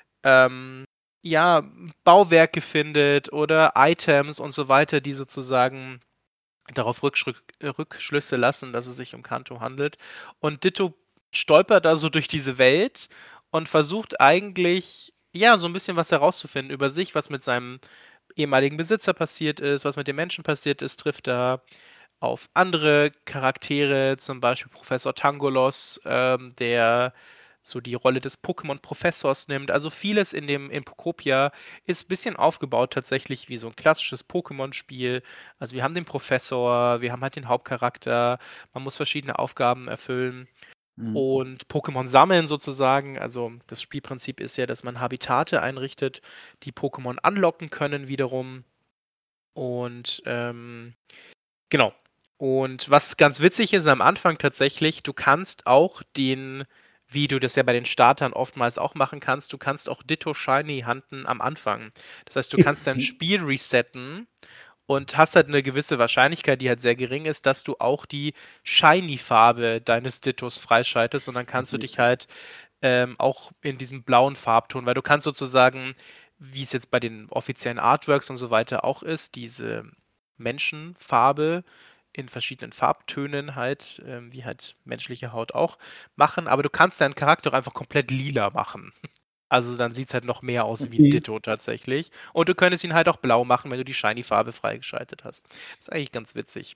ja, Bauwerke findet oder Items und so weiter, die sozusagen darauf Rückschlüsse lassen, dass es sich um Kanto handelt. Und Ditto stolpert da so durch diese Welt und versucht eigentlich, ja, so ein bisschen was herauszufinden über sich, was mit seinem ehemaligen Besitzer passiert ist, was mit den Menschen passiert ist, trifft da auf andere Charaktere, zum Beispiel Professor Tangolos, der so die Rolle des Pokémon-Professors nimmt. Also vieles in Pokopia ist ein bisschen aufgebaut tatsächlich wie so ein klassisches Pokémon-Spiel. Also wir haben den Professor, wir haben halt den Hauptcharakter, man muss verschiedene Aufgaben erfüllen und Pokémon sammeln sozusagen. Also das Spielprinzip ist ja, dass man Habitate einrichtet, die Pokémon anlocken können wiederum. Und genau. Und was ganz witzig ist am Anfang tatsächlich, du kannst auch wie du das ja bei den Startern oftmals auch machen kannst, du kannst auch Ditto Shiny hunten am Anfang. Das heißt, du kannst dein Spiel resetten und hast halt eine gewisse Wahrscheinlichkeit, die halt sehr gering ist, dass du auch die Shiny-Farbe deines Dittos freischaltest und dann kannst du dich halt auch in diesem blauen Farbton, weil du kannst sozusagen, wie es jetzt bei den offiziellen Artworks und so weiter auch ist, diese Menschenfarbe in verschiedenen Farbtönen halt, wie halt menschliche Haut auch, machen, aber du kannst deinen Charakter einfach komplett lila machen. Also dann sieht es halt noch mehr aus wie ein Ditto tatsächlich. Und du könntest ihn halt auch blau machen, wenn du die Shiny-Farbe freigeschaltet hast. Das ist eigentlich ganz witzig.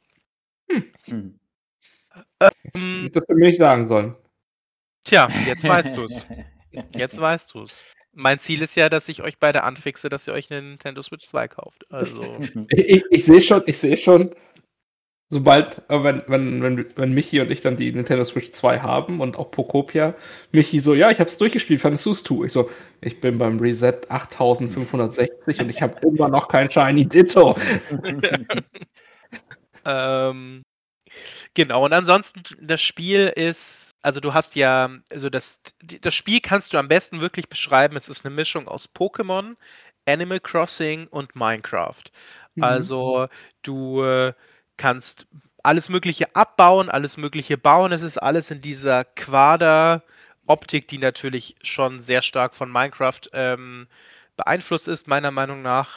Das hättest du mir nicht sagen sollen. Tja, jetzt weißt du es. Jetzt weißt du es. Mein Ziel ist ja, dass ich euch beide anfixe, dass ihr euch eine Nintendo Switch 2 kauft. Also. Ich sehe schon, sobald, wenn Michi und ich dann die Nintendo Switch 2 haben und auch Pokopia, Michi so, ja, ich hab's durchgespielt, fandest du's tu? Ich so, ich bin beim Reset 8560 und ich habe immer noch kein Shiny Ditto. Genau, und ansonsten, das Spiel ist, also du hast ja, also das Spiel kannst du am besten wirklich beschreiben, es ist eine Mischung aus Pokémon, Animal Crossing und Minecraft. Also du kannst alles Mögliche abbauen, alles Mögliche bauen, es ist alles in dieser Quader-Optik, die natürlich schon sehr stark von Minecraft beeinflusst ist, meiner Meinung nach.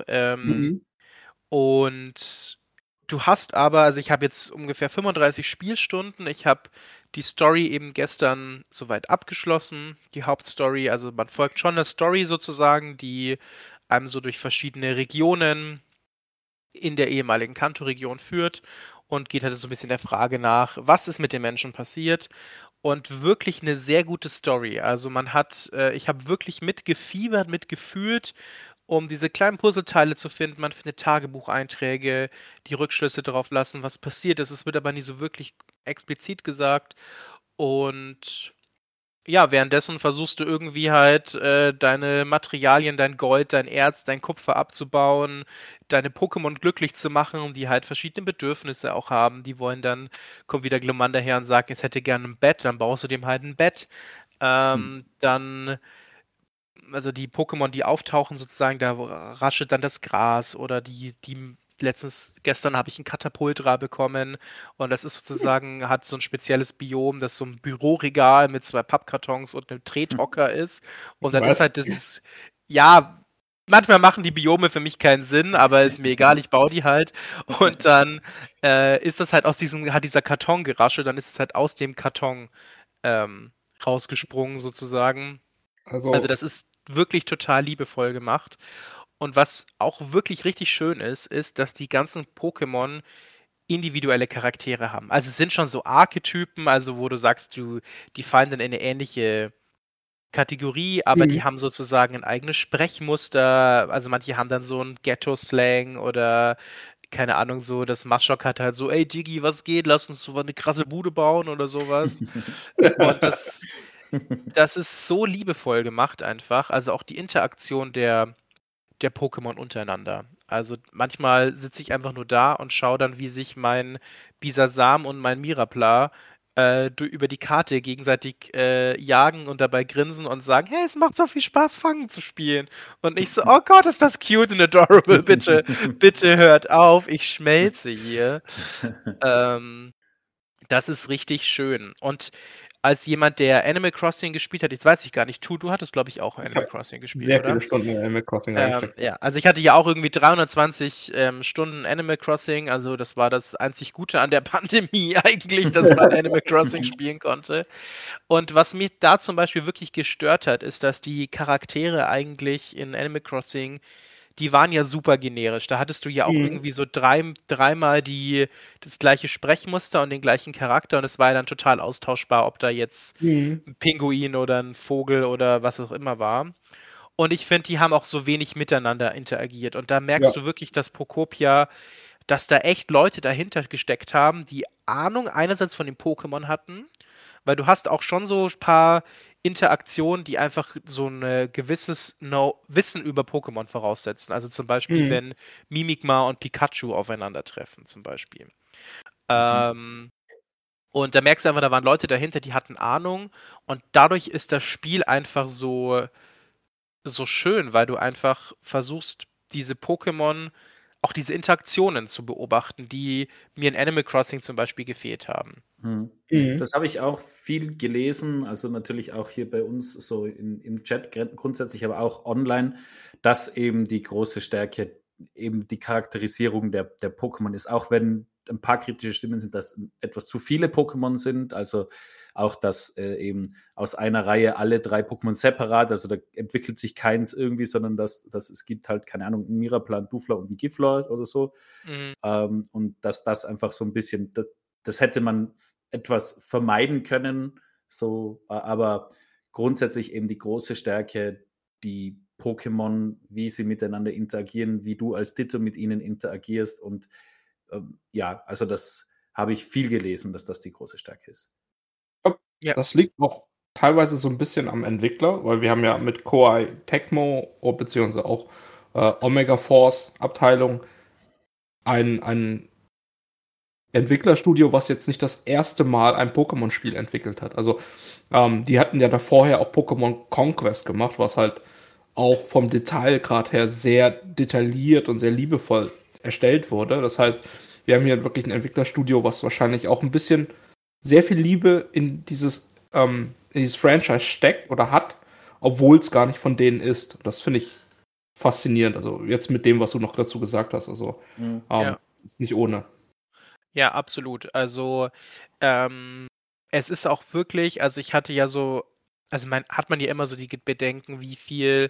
Und du hast aber, also ich habe jetzt ungefähr 35 Spielstunden. Ich habe die Story eben gestern soweit abgeschlossen, die Hauptstory. Also man folgt schon der Story sozusagen, die einem so durch verschiedene Regionen in der ehemaligen Kanto-Region führt und geht halt so ein bisschen der Frage nach, was ist mit den Menschen passiert. Und wirklich eine sehr gute Story. Also ich habe wirklich mitgefiebert, mitgefühlt, um diese kleinen Puzzleteile zu finden. Man findet Tagebucheinträge, die Rückschlüsse darauf lassen, was passiert ist. Es wird aber nie so wirklich explizit gesagt. Und ja, währenddessen versuchst du irgendwie halt deine Materialien, dein Gold, dein Erz, dein Kupfer abzubauen, deine Pokémon glücklich zu machen, die halt verschiedene Bedürfnisse auch haben. Die wollen dann, kommt wieder Glumanda her und sagt, es hätte gerne ein Bett, dann baust du dem halt ein Bett. Dann also die Pokémon, die auftauchen sozusagen, da raschelt dann das Gras oder gestern habe ich ein Katapultra bekommen und das ist sozusagen, hat so ein spezielles Biom, das so ein Büroregal mit 2 Pappkartons und einem Trethocker ist und dann ist halt das, ja, manchmal machen die Biome für mich keinen Sinn, aber ist mir egal, ich baue die halt und dann ist das halt hat dieser Karton geraschelt, dann ist es halt aus dem Karton rausgesprungen sozusagen. Also das ist wirklich total liebevoll gemacht. Und was auch wirklich richtig schön ist, dass die ganzen Pokémon individuelle Charaktere haben. Also es sind schon so Archetypen, also wo du sagst, die fallen dann in eine ähnliche Kategorie, aber die haben sozusagen ein eigenes Sprechmuster. Also manche haben dann so ein Ghetto-Slang oder keine Ahnung, so das Maschok hat halt so, ey Jiggy, was geht? Lass uns so eine krasse Bude bauen oder sowas. Und das ist so liebevoll gemacht einfach. Also auch die Interaktion der Pokémon untereinander. Also manchmal sitze ich einfach nur da und schaue dann, wie sich mein Bisasam und mein Mirapla über die Karte gegenseitig jagen und dabei grinsen und sagen, hey, es macht so viel Spaß, Fangen zu spielen. Und ich so, oh Gott, ist das cute und adorable, bitte, bitte hört auf, ich schmelze hier. Das ist richtig schön. Und als jemand, der Animal Crossing gespielt hat, jetzt weiß ich gar nicht, du hattest, glaube ich, auch Animal Crossing gespielt, sehr oder? viele Stunden in Animal Crossing reingesteckt. Ja, also ich hatte ja auch irgendwie 320 Stunden Animal Crossing, also das war das einzig Gute an der Pandemie eigentlich, dass man Animal Crossing spielen konnte. Und was mich da zum Beispiel wirklich gestört hat, ist, dass die Charaktere eigentlich in Animal Crossing, die waren ja super generisch. Da hattest du ja auch irgendwie so dreimal das gleiche Sprechmuster und den gleichen Charakter und es war ja dann total austauschbar, ob da jetzt ein Pinguin oder ein Vogel oder was auch immer war. Und ich finde, die haben auch so wenig miteinander interagiert. Und da merkst du wirklich, dass Pokopia, dass da echt Leute dahinter gesteckt haben, die Ahnung einerseits von den Pokémon hatten, weil du hast auch schon so ein paar Interaktionen, die einfach so ein gewisses Wissen über Pokémon voraussetzen. Also zum Beispiel, wenn Mimikma und Pikachu aufeinandertreffen, zum Beispiel. Und da merkst du einfach, da waren Leute dahinter, die hatten Ahnung. Und dadurch ist das Spiel einfach so schön, weil du einfach versuchst, diese Pokémon, auch diese Interaktionen zu beobachten, die mir in Animal Crossing zum Beispiel gefehlt haben. Das habe ich auch viel gelesen, also natürlich auch hier bei uns so im Chat grundsätzlich, aber auch online, dass eben die große Stärke eben die Charakterisierung der Pokémon ist, auch wenn ein paar kritische Stimmen sind, dass etwas zu viele Pokémon sind, also auch, dass eben aus einer Reihe alle 3 Pokémon separat, also da entwickelt sich keins irgendwie, sondern dass es gibt halt, keine Ahnung, einen Mirapla, einen Dufla und einen Giflor oder so. Und dass das einfach so ein bisschen, das hätte man etwas vermeiden können, so, aber grundsätzlich eben die große Stärke, die Pokémon, wie sie miteinander interagieren, wie du als Ditto mit ihnen interagierst und ja, also das habe ich viel gelesen, dass das die große Stärke ist. Das liegt auch teilweise so ein bisschen am Entwickler, weil wir haben ja mit Koei Tecmo beziehungsweise auch Omega Force Abteilung ein Entwicklerstudio, was jetzt nicht das erste Mal ein Pokémon-Spiel entwickelt hat. Also die hatten ja da vorher auch Pokémon Conquest gemacht, was halt auch vom Detailgrad her sehr detailliert und sehr liebevoll erstellt wurde. Das heißt, wir haben hier wirklich ein Entwicklerstudio, was wahrscheinlich auch ein bisschen sehr viel Liebe in dieses Franchise steckt oder hat, obwohl es gar nicht von denen ist. Das finde ich faszinierend. Also jetzt mit dem, was du noch dazu gesagt hast. Also ist nicht ohne. Ja, absolut. Also es ist auch wirklich, also ich hatte ja so, also hat man ja immer so die Bedenken, wie viel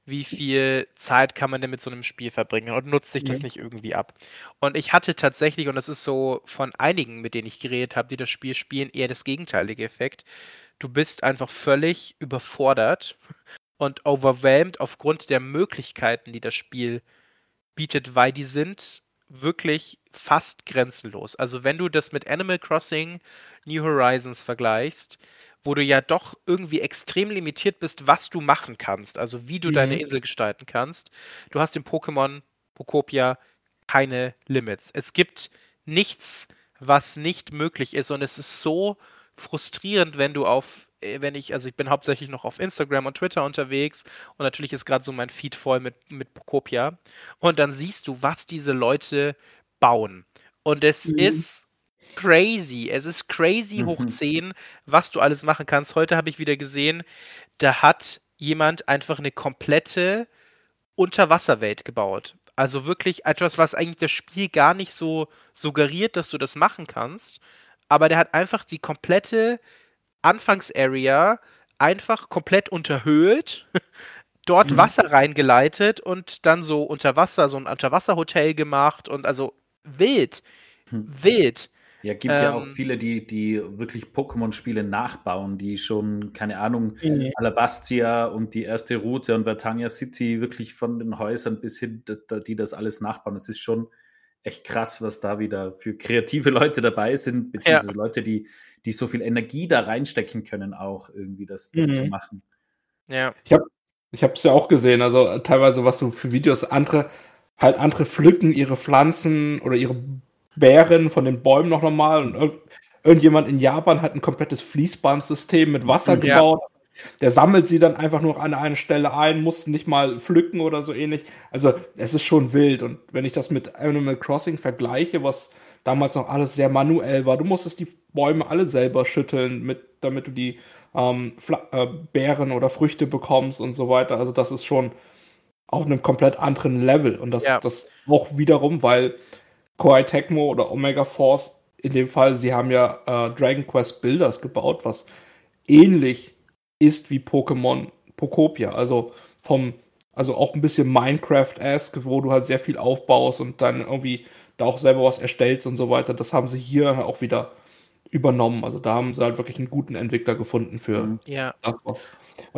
Zeit kann man denn mit so einem Spiel verbringen und nutzt sich das nicht irgendwie ab? Und ich hatte tatsächlich, und das ist so von einigen, mit denen ich geredet habe, die das Spiel spielen, eher das gegenteilige Effekt. Du bist einfach völlig überfordert und overwhelmed aufgrund der Möglichkeiten, die das Spiel bietet, weil die sind wirklich fast grenzenlos. Also wenn du das mit Animal Crossing New Horizons vergleichst, wo du ja doch irgendwie extrem limitiert bist, was du machen kannst, also wie du deine Insel gestalten kannst. Du hast im Pokopia keine Limits. Es gibt nichts, was nicht möglich ist und es ist so frustrierend, wenn du also ich bin hauptsächlich noch auf Instagram und Twitter unterwegs und natürlich ist gerade so mein Feed voll mit Pokopia und dann siehst du, was diese Leute bauen. Und es ist crazy. Es ist crazy hoch 10, was du alles machen kannst. Heute habe ich wieder gesehen, da hat jemand einfach eine komplette Unterwasserwelt gebaut. Also wirklich etwas, was eigentlich das Spiel gar nicht so suggeriert, dass du das machen kannst. Aber der hat einfach die komplette Anfangsarea einfach komplett unterhöhlt, dort Wasser reingeleitet und dann so unter Wasser, so ein Unterwasserhotel gemacht und also wild. Wild. Ja, gibt ja auch viele, die wirklich Pokémon-Spiele nachbauen, die schon, keine Ahnung, Alabastia und die erste Route und Vertania City wirklich von den Häusern bis hin, die das alles nachbauen. Es ist schon echt krass, was da wieder für kreative Leute dabei sind, beziehungsweise Leute, die die so viel Energie da reinstecken können, auch irgendwie das zu machen. Ja. Ich habe es ja auch gesehen, also teilweise was so für Videos, andere pflücken ihre Pflanzen oder ihre Beeren von den Bäumen noch normal und irgendjemand in Japan hat ein komplettes Fließbandsystem mit Wasser gebaut. Der sammelt sie dann einfach nur an eine Stelle ein, muss nicht mal pflücken oder so ähnlich. Also es ist schon wild. Und wenn ich das mit Animal Crossing vergleiche, was damals noch alles sehr manuell war, du musstest die Bäume alle selber schütteln, damit du die Beeren oder Früchte bekommst und so weiter. Also das ist schon auf einem komplett anderen Level. Und das auch wiederum, weil Koei Tecmo oder Omega Force in dem Fall, sie haben ja Dragon Quest Builders gebaut, was ähnlich ist wie Pokémon Pokopia. Also auch ein bisschen Minecraft-esque, wo du halt sehr viel aufbaust und dann irgendwie da auch selber was erstellst und so weiter. Das haben sie hier auch wieder übernommen. Also da haben sie halt wirklich einen guten Entwickler gefunden für das was.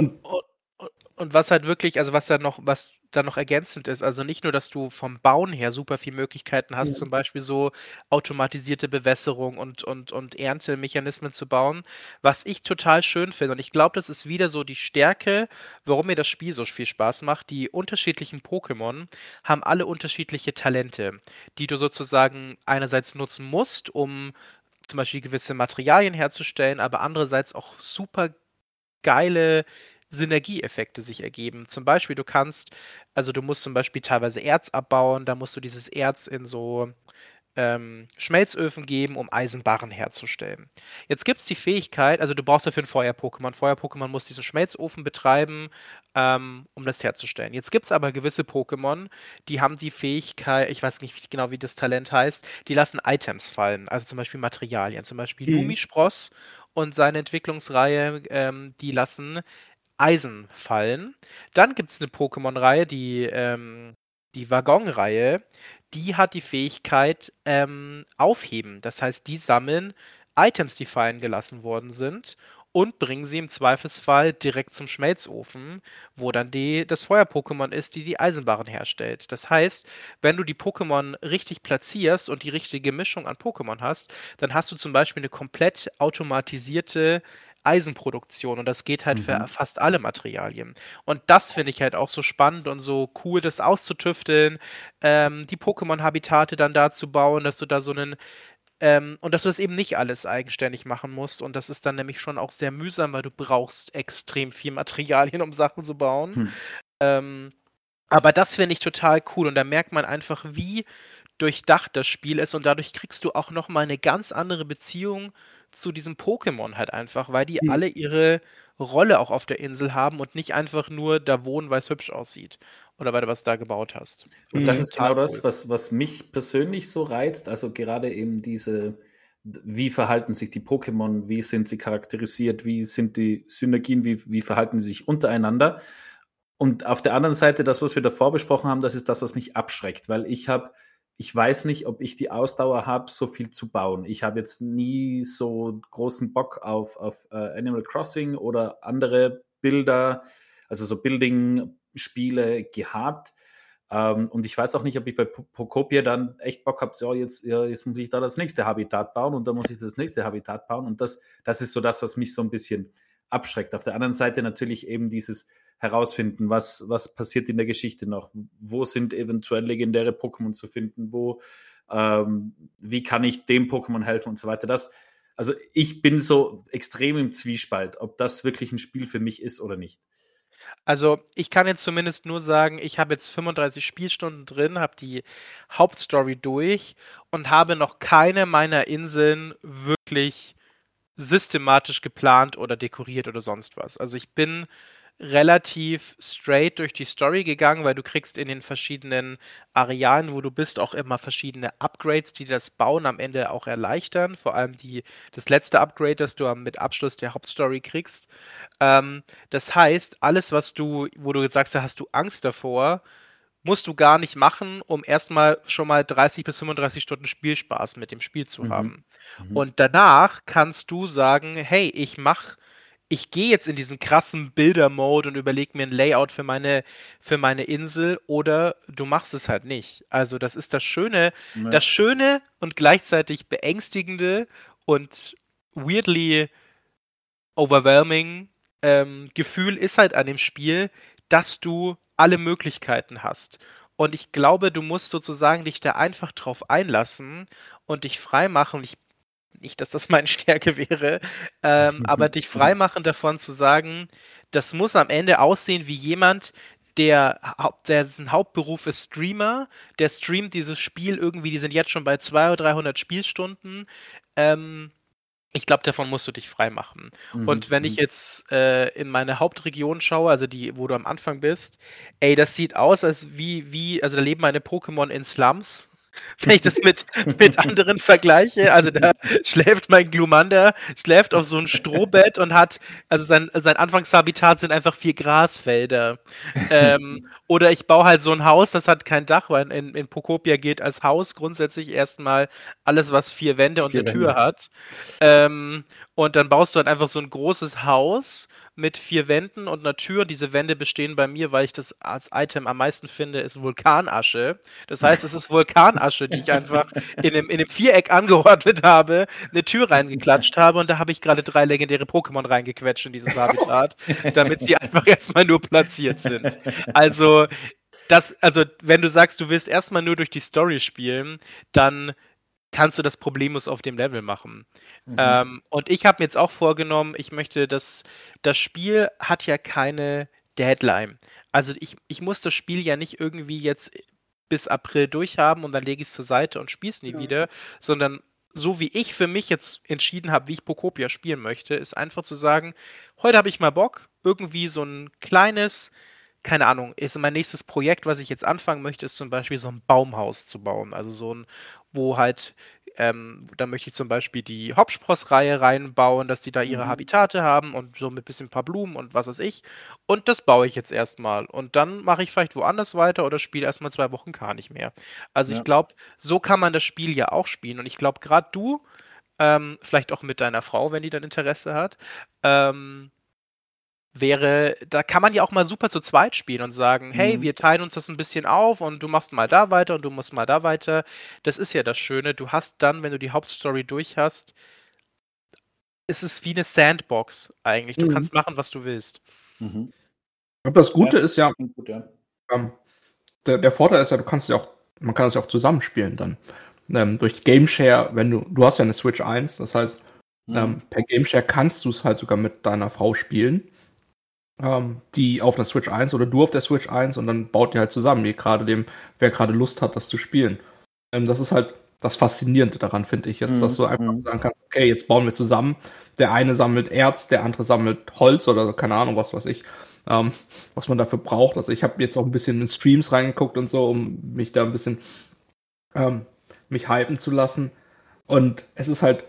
Und was halt wirklich, also was da noch ergänzend ist, also nicht nur, dass du vom Bauen her super viele Möglichkeiten hast, zum Beispiel so automatisierte Bewässerung und Erntemechanismen zu bauen, was ich total schön finde. Und ich glaube, das ist wieder so die Stärke, warum mir das Spiel so viel Spaß macht. Die unterschiedlichen Pokémon haben alle unterschiedliche Talente, die du sozusagen einerseits nutzen musst, um zum Beispiel gewisse Materialien herzustellen, aber andererseits auch super geile Synergieeffekte sich ergeben. Zum Beispiel, du musst zum Beispiel teilweise Erz abbauen, da musst du dieses Erz in so Schmelzöfen geben, um Eisenbarren herzustellen. Jetzt gibt es die Fähigkeit, also du brauchst dafür ein Feuer-Pokémon. Feuer-Pokémon muss diesen Schmelzofen betreiben, um das herzustellen. Jetzt gibt es aber gewisse Pokémon, die haben die Fähigkeit, ich weiß nicht genau, wie das Talent heißt, die lassen Items fallen, also zum Beispiel Materialien. Zum Beispiel Lumispross und seine Entwicklungsreihe, die lassen Eisen fallen. Dann gibt es eine Pokémon-Reihe, die Waggon-Reihe, die hat die Fähigkeit Aufheben. Das heißt, die sammeln Items, die fallen gelassen worden sind und bringen sie im Zweifelsfall direkt zum Schmelzofen, wo dann das Feuer-Pokémon ist, die Eisenbarren herstellt. Das heißt, wenn du die Pokémon richtig platzierst und die richtige Mischung an Pokémon hast, dann hast du zum Beispiel eine komplett automatisierte Eisenproduktion und das geht halt für fast alle Materialien. Und das finde ich halt auch so spannend und so cool, das auszutüfteln, die Pokémon-Habitate dann da zu bauen, dass du da so einen und dass du das eben nicht alles eigenständig machen musst. Und das ist dann nämlich schon auch sehr mühsam, weil du brauchst extrem viel Materialien, um Sachen zu bauen. Aber das finde ich total cool. Und da merkt man einfach, wie durchdacht das Spiel ist. Und dadurch kriegst du auch nochmal eine ganz andere Beziehung zu diesem Pokémon halt einfach, weil die alle ihre Rolle auch auf der Insel haben und nicht einfach nur da wohnen, weil es hübsch aussieht. Oder weil du was da gebaut hast. Und das ist genau das, was mich persönlich so reizt. Also gerade eben wie verhalten sich die Pokémon, wie sind sie charakterisiert, wie sind die Synergien, wie verhalten sie sich untereinander. Und auf der anderen Seite, das, was wir davor besprochen haben, das ist das, was mich abschreckt, weil ich weiß nicht, ob ich die Ausdauer habe, so viel zu bauen. Ich habe jetzt nie so großen Bock auf Animal Crossing oder andere Bilder, also so Building-Spiele gehabt. Und ich weiß auch nicht, ob ich bei Pokopia dann echt Bock habe, so jetzt muss ich da das nächste Habitat bauen und dann muss ich das nächste Habitat bauen. Und das ist so das, was mich so ein bisschen abschreckt. Auf der anderen Seite natürlich eben dieses herausfinden, was passiert in der Geschichte noch, wo sind eventuell legendäre Pokémon zu finden, wie kann ich dem Pokémon helfen und so weiter. Also ich bin so extrem im Zwiespalt, ob das wirklich ein Spiel für mich ist oder nicht. Also ich kann jetzt zumindest nur sagen, ich habe jetzt 35 Spielstunden drin, habe die Hauptstory durch und habe noch keine meiner Inseln wirklich systematisch geplant oder dekoriert oder sonst was. Also ich bin relativ straight durch die Story gegangen, weil du kriegst in den verschiedenen Arealen, wo du bist, auch immer verschiedene Upgrades, die das Bauen am Ende auch erleichtern. Vor allem das letzte Upgrade, das du mit Abschluss der Hauptstory kriegst. Das heißt, alles, wo du gesagt hast, hast du Angst davor, musst du gar nicht machen, um erstmal schon mal 30 bis 35 Stunden Spielspaß mit dem Spiel zu haben. Und danach kannst du sagen, hey, ich gehe jetzt in diesen krassen Bilder-Mode und überlege mir ein Layout für meine Insel oder du machst es halt nicht. Also das ist das Schöne und gleichzeitig beängstigende und weirdly overwhelming Gefühl ist halt an dem Spiel, dass du alle Möglichkeiten hast. Und ich glaube, du musst sozusagen dich da einfach drauf einlassen und dich freimachen. Nicht, dass das meine Stärke wäre, aber dich freimachen davon zu sagen, das muss am Ende aussehen wie jemand, dessen Hauptberuf ist Streamer, der streamt dieses Spiel irgendwie, die sind jetzt schon bei 200 oder 300 Spielstunden. Ich glaube, davon musst du dich freimachen. Und wenn ich jetzt in meine Hauptregion schaue, also die, wo du am Anfang bist, ey, das sieht aus, als also da leben meine Pokémon in Slums. Wenn ich das mit anderen vergleiche, also da schläft mein Glumanda, schläft auf so einem Strohbett und hat, also sein Anfangshabitat sind einfach 4 Grasfelder. Oder ich baue halt so ein Haus, das hat kein Dach, weil in Pokopia gilt als Haus grundsätzlich erstmal alles, was 4 Wände und eine Tür hat. Und dann baust du halt einfach so ein großes Haus mit 4 Wänden und einer Tür. Diese Wände bestehen bei mir, weil ich das als Item am meisten finde, ist Vulkanasche. Das heißt, es ist Vulkanasche, die ich einfach in einem Viereck angeordnet habe, eine Tür reingeklatscht habe und da habe ich gerade 3 legendäre Pokémon reingequetscht in dieses Habitat, damit sie einfach erstmal nur platziert sind. Also, wenn du sagst, du willst erstmal nur durch die Story spielen, dann kannst du das problemlos auf dem Level machen. Und ich habe mir jetzt auch vorgenommen, ich möchte, das Spiel hat ja keine Deadline. Also ich muss das Spiel ja nicht irgendwie jetzt bis April durchhaben und dann lege ich es zur Seite und spiele es nie wieder, sondern so wie ich für mich jetzt entschieden habe, wie ich Pokopia spielen möchte, ist einfach zu sagen, heute habe ich mal Bock, irgendwie so ein kleines, keine Ahnung, ist mein nächstes Projekt, was ich jetzt anfangen möchte, ist zum Beispiel so ein Baumhaus zu bauen. Also so ein, wo halt, da möchte ich zum Beispiel die Hopspross-Reihe reinbauen, dass die da ihre Habitate haben und so mit bisschen ein paar Blumen und was weiß ich. Und das baue ich jetzt erstmal. Und dann mache ich vielleicht woanders weiter oder spiele erstmal 2 Wochen gar nicht mehr. Also ich glaube, so kann man das Spiel ja auch spielen. Und ich glaube, gerade du, vielleicht auch mit deiner Frau, wenn die dann Interesse hat, da kann man ja auch mal super zu zweit spielen und sagen, hey, wir teilen uns das ein bisschen auf und du machst mal da weiter und du musst mal da weiter. Das ist ja das Schöne. Du hast dann, wenn du die Hauptstory durch hast, ist es wie eine Sandbox eigentlich. Du kannst machen, was du willst. Aber das Gute ist ja, gut, ja. Der Vorteil ist ja, man kann es ja auch zusammenspielen dann. Durch Game Share, du hast ja eine Switch 1, das heißt, per Game Share kannst du es halt sogar mit deiner Frau spielen, die auf einer Switch 1 oder du auf der Switch 1 und dann baut ihr halt zusammen, wer gerade Lust hat, das zu spielen. Das ist halt das Faszinierende daran, finde ich jetzt, dass du einfach sagen kannst, okay, jetzt bauen wir zusammen. Der eine sammelt Erz, der andere sammelt Holz oder so, keine Ahnung, was weiß ich, was man dafür braucht. Also ich habe jetzt auch ein bisschen in Streams reingeguckt und so, um mich da ein bisschen mich hypen zu lassen. Und das ist halt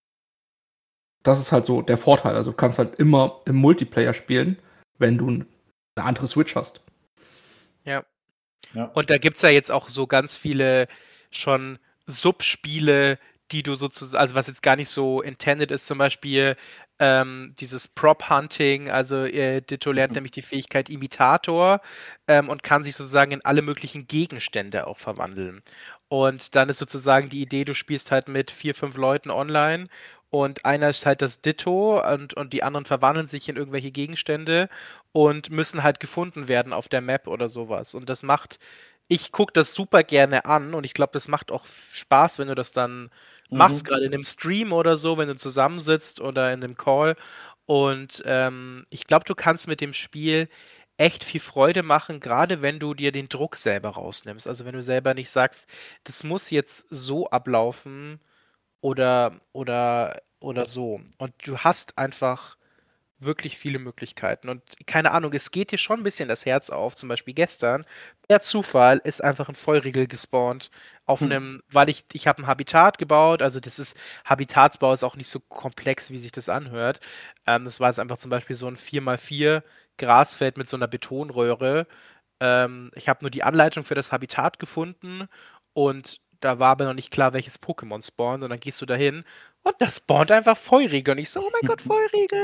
so der Vorteil. Also du kannst halt immer im Multiplayer spielen, wenn du eine andere Switch hast. Ja. Und da gibt es ja jetzt auch so ganz viele schon Subspiele, die du sozusagen, also was jetzt gar nicht so intended ist, zum Beispiel dieses Prop-Hunting, also Ditto lernt nämlich die Fähigkeit Imitator und kann sich sozusagen in alle möglichen Gegenstände auch verwandeln. Und dann ist sozusagen die Idee, du spielst halt mit 4, 5 Leuten online und einer ist halt das Ditto und die anderen verwandeln sich in irgendwelche Gegenstände und müssen halt gefunden werden auf der Map oder sowas. Und ich gucke das super gerne an und ich glaube, das macht auch Spaß, wenn du das dann machst, gerade in einem Stream oder so, wenn du zusammensitzt oder in einem Call. Und ich glaube, du kannst mit dem Spiel echt viel Freude machen, gerade wenn du dir den Druck selber rausnimmst. Also wenn du selber nicht sagst, das muss jetzt so ablaufen oder so. Und du hast einfach wirklich viele Möglichkeiten. Und keine Ahnung, es geht dir schon ein bisschen das Herz auf. Zum Beispiel gestern, per Zufall ist einfach ein Feurigel gespawnt auf weil ich habe ein Habitat gebaut, also Habitatsbau ist auch nicht so komplex, wie sich das anhört. Das war jetzt einfach zum Beispiel so ein 4x4 Grasfeld mit so einer Betonröhre. Ich habe nur die Anleitung für das Habitat gefunden und da war aber noch nicht klar, welches Pokémon spawnt. Und dann gehst du dahin und da spawnt einfach Feurigel. Und ich so, oh mein Gott, Feurigel!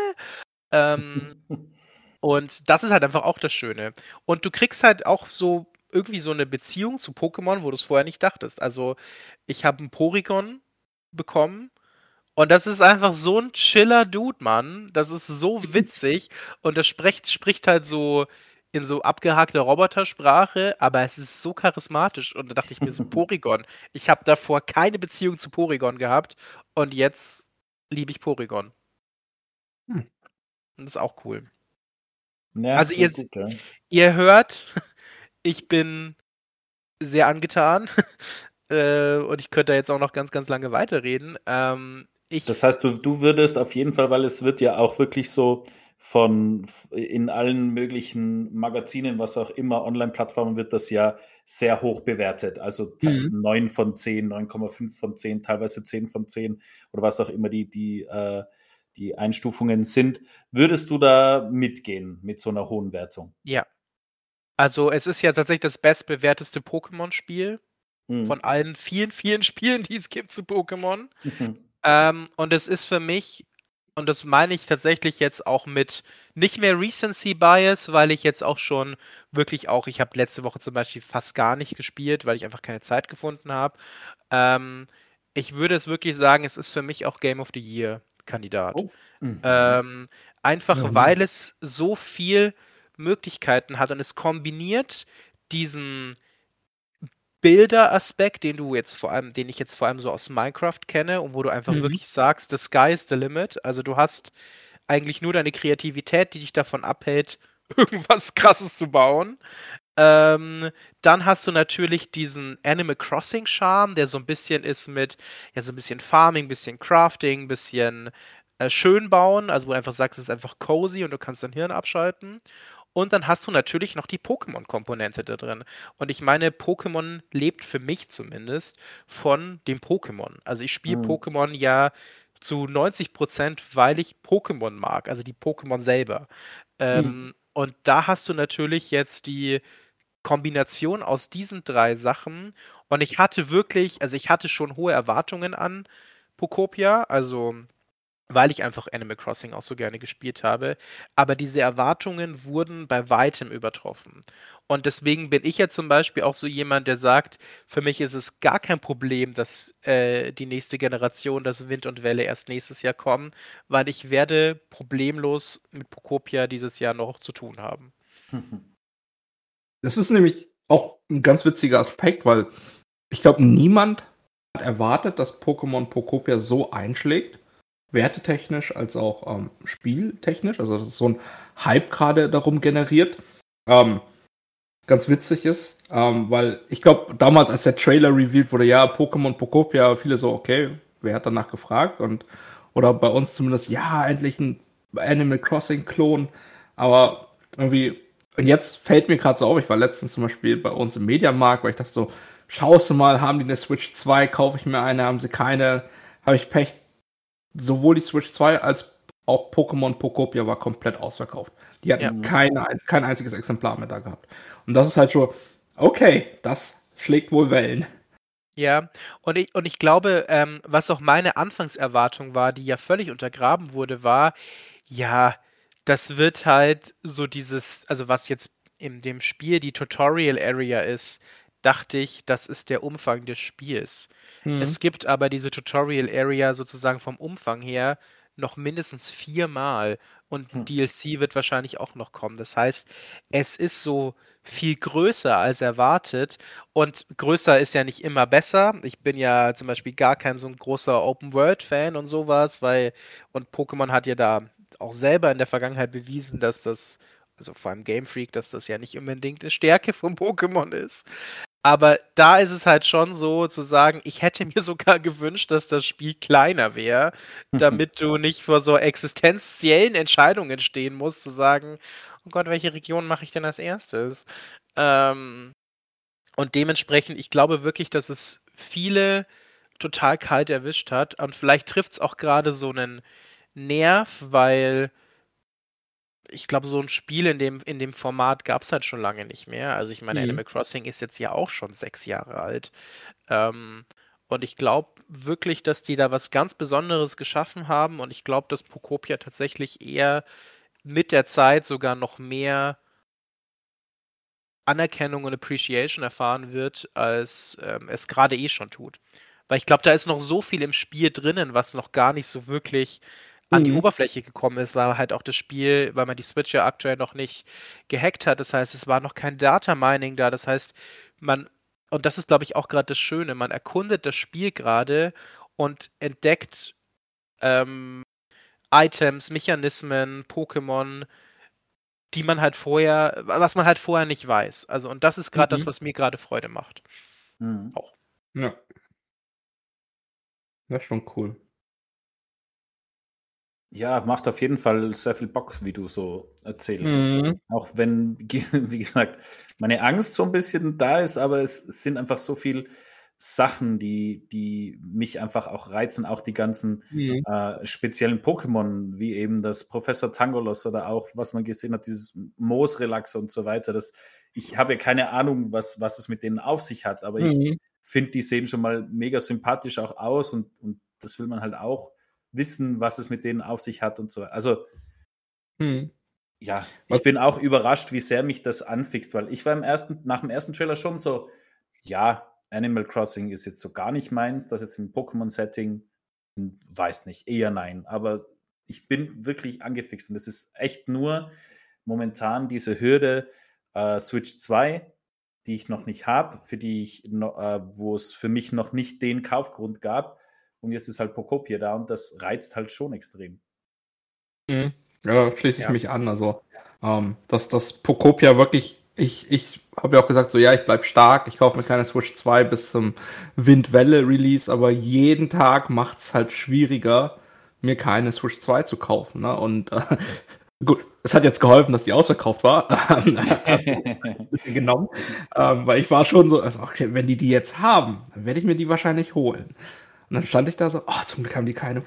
Und das ist halt einfach auch das Schöne. Und du kriegst halt auch so irgendwie so eine Beziehung zu Pokémon, wo du es vorher nicht dachtest. Also, ich habe ein Porygon bekommen Und das ist einfach so ein chiller Dude, Mann. Das ist so witzig. Und das spricht halt so in so abgehackter Robotersprache, aber es ist so charismatisch. Und da dachte ich mir so, Porygon. Ich habe davor keine Beziehung zu Porygon gehabt. Und jetzt liebe ich Porygon. Hm. Und das ist auch cool. Ja, Also klingt gut, ja. ihr hört, ich bin sehr angetan. Und ich könnte da jetzt auch noch ganz, ganz lange weiterreden. Das heißt, du würdest auf jeden Fall, weil es wird ja auch wirklich so in allen möglichen Magazinen, was auch immer, Online-Plattformen wird das ja sehr hoch bewertet. Also 9 von 10, 9,5 von 10, teilweise 10 von 10 oder was auch immer die Einstufungen sind. Würdest du da mitgehen mit so einer hohen Wertung? Ja. Also es ist ja tatsächlich das bestbewerteste Pokémon-Spiel von allen vielen, vielen Spielen, die es gibt zu Pokémon. Und es ist für mich, und das meine ich tatsächlich jetzt auch mit nicht mehr Recency Bias, weil ich jetzt auch schon wirklich auch, ich habe letzte Woche zum Beispiel fast gar nicht gespielt, weil ich einfach keine Zeit gefunden habe. Ich würde es wirklich sagen, es ist für mich auch Game of the Year Kandidat. Oh. Einfach weil es so viel Möglichkeiten hat und es kombiniert diesen Bilderaspekt, den ich jetzt vor allem so aus Minecraft kenne und wo du einfach wirklich sagst, the sky is the limit. Also du hast eigentlich nur deine Kreativität, die dich davon abhält, irgendwas Krasses zu bauen. Dann hast du natürlich diesen Animal Crossing Charme, der so ein bisschen ist mit, ja, so ein bisschen Farming, ein bisschen Crafting, ein bisschen schön bauen, also wo du einfach sagst, es ist einfach cozy und du kannst dein Hirn abschalten. Und dann hast du natürlich noch die Pokémon-Komponente da drin. Und ich meine, Pokémon lebt für mich zumindest von dem Pokémon. Also ich spiele Pokémon ja zu 90%, weil ich Pokémon mag, also die Pokémon selber. Und da hast du natürlich jetzt die Kombination aus diesen 3 Sachen. Und ich hatte schon hohe Erwartungen an Pokopia, also weil ich einfach Animal Crossing auch so gerne gespielt habe. Aber diese Erwartungen wurden bei weitem übertroffen. Und deswegen bin ich ja zum Beispiel auch so jemand, der sagt, für mich ist es gar kein Problem, dass die nächste Generation, dass Wind und Welle erst nächstes Jahr kommen, weil ich werde problemlos mit Pokopia dieses Jahr noch zu tun haben. Das ist nämlich auch ein ganz witziger Aspekt, weil ich glaube, niemand hat erwartet, dass Pokémon Pokopia so einschlägt. Wertetechnisch als auch spieltechnisch. Also, dass es so ein Hype gerade darum generiert. Ganz witzig ist, weil ich glaube, damals, als der Trailer revealed wurde, ja, Pokémon Pokopia, viele so, okay, wer hat danach gefragt? Oder bei uns zumindest, ja, endlich ein Animal Crossing-Klon. Aber irgendwie, und jetzt fällt mir gerade so auf, ich war letztens zum Beispiel bei uns im Mediamarkt, weil ich dachte so, schaust du mal, haben die eine Switch 2, kaufe ich mir eine, haben sie keine, habe ich Pech. Sowohl die Switch 2 als auch Pokémon Pokopia war komplett ausverkauft. Die hatten kein einziges Exemplar mehr da gehabt. Und das ist halt so, okay, das schlägt wohl Wellen. Ja, und ich glaube, was auch meine Anfangserwartung war, die ja völlig untergraben wurde, war, ja, das wird halt so also was jetzt in dem Spiel die Tutorial Area ist, dachte ich, das ist der Umfang des Spiels. Es gibt aber diese Tutorial Area sozusagen vom Umfang her noch mindestens 4-mal und ein DLC wird wahrscheinlich auch noch kommen. Das heißt, es ist so viel größer als erwartet und größer ist ja nicht immer besser. Ich bin ja zum Beispiel gar kein so ein großer Open-World-Fan und sowas, und Pokémon hat ja da auch selber in der Vergangenheit bewiesen, dass das, also vor allem Game Freak, dass das ja nicht unbedingt eine Stärke von Pokémon ist. Aber da ist es halt schon so zu sagen, ich hätte mir sogar gewünscht, dass das Spiel kleiner wäre, damit du nicht vor so existenziellen Entscheidungen stehen musst, zu sagen, oh Gott, welche Region mache ich denn als erstes? Und dementsprechend, ich glaube wirklich, dass es viele total kalt erwischt hat. Und vielleicht trifft es auch gerade so einen Nerv, weil ich glaube, so ein Spiel in dem Format gab es halt schon lange nicht mehr. Also ich meine, Animal Crossing ist jetzt ja auch schon 6 Jahre alt. Und ich glaube wirklich, dass die da was ganz Besonderes geschaffen haben. Und ich glaube, dass Pokopia tatsächlich eher mit der Zeit sogar noch mehr Anerkennung und Appreciation erfahren wird, als es gerade schon tut. Weil ich glaube, da ist noch so viel im Spiel drinnen, was noch gar nicht so wirklich an die Oberfläche gekommen ist, weil halt auch das Spiel, weil man die Switch ja aktuell noch nicht gehackt hat. Das heißt, es war noch kein Data Mining da. Das heißt, und das ist, glaube ich, auch gerade das Schöne, man erkundet das Spiel gerade und entdeckt Items, Mechanismen, Pokémon, was man halt vorher nicht weiß. Also, und das ist gerade das, was mir gerade Freude macht. Auch. Ja. Das ist schon cool. Ja, macht auf jeden Fall sehr viel Bock, wie du so erzählst. Auch wenn, wie gesagt, meine Angst so ein bisschen da ist, aber es sind einfach so viel Sachen, die mich einfach auch reizen, auch die ganzen speziellen Pokémon, wie eben das Professor Tangolos oder auch, was man gesehen hat, dieses Moosrelax und so weiter. Ich habe ja keine Ahnung, was es mit denen auf sich hat, aber ich finde, die sehen schon mal mega sympathisch auch aus und das will man halt auch wissen, was es mit denen auf sich hat und so. Also, ja, ich bin auch überrascht, wie sehr mich das anfixt, weil ich war nach dem ersten Trailer schon so, ja, Animal Crossing ist jetzt so gar nicht meins, das jetzt im Pokémon-Setting, weiß nicht, eher nein, aber ich bin wirklich angefixt und es ist echt nur momentan diese Hürde Switch 2, die ich noch nicht habe, wo es für mich noch nicht den Kaufgrund gab. Und jetzt ist halt Pokopia da und das reizt halt schon extrem. Ja, da schließe ich mich an. Also, dass das Pokopia wirklich, ich habe ja auch gesagt, so ja, ich bleib stark, ich kaufe mir keine Switch 2 bis zum Windwelle-Release, aber jeden Tag macht es halt schwieriger, mir keine Switch 2 zu kaufen. Ne? Und gut, es hat jetzt geholfen, dass die ausverkauft war. Ein bisschen genommen. Weil ich war schon so, also okay, wenn die jetzt haben, dann werde ich mir die wahrscheinlich holen. Und dann stand ich da so, zum Glück haben die keine.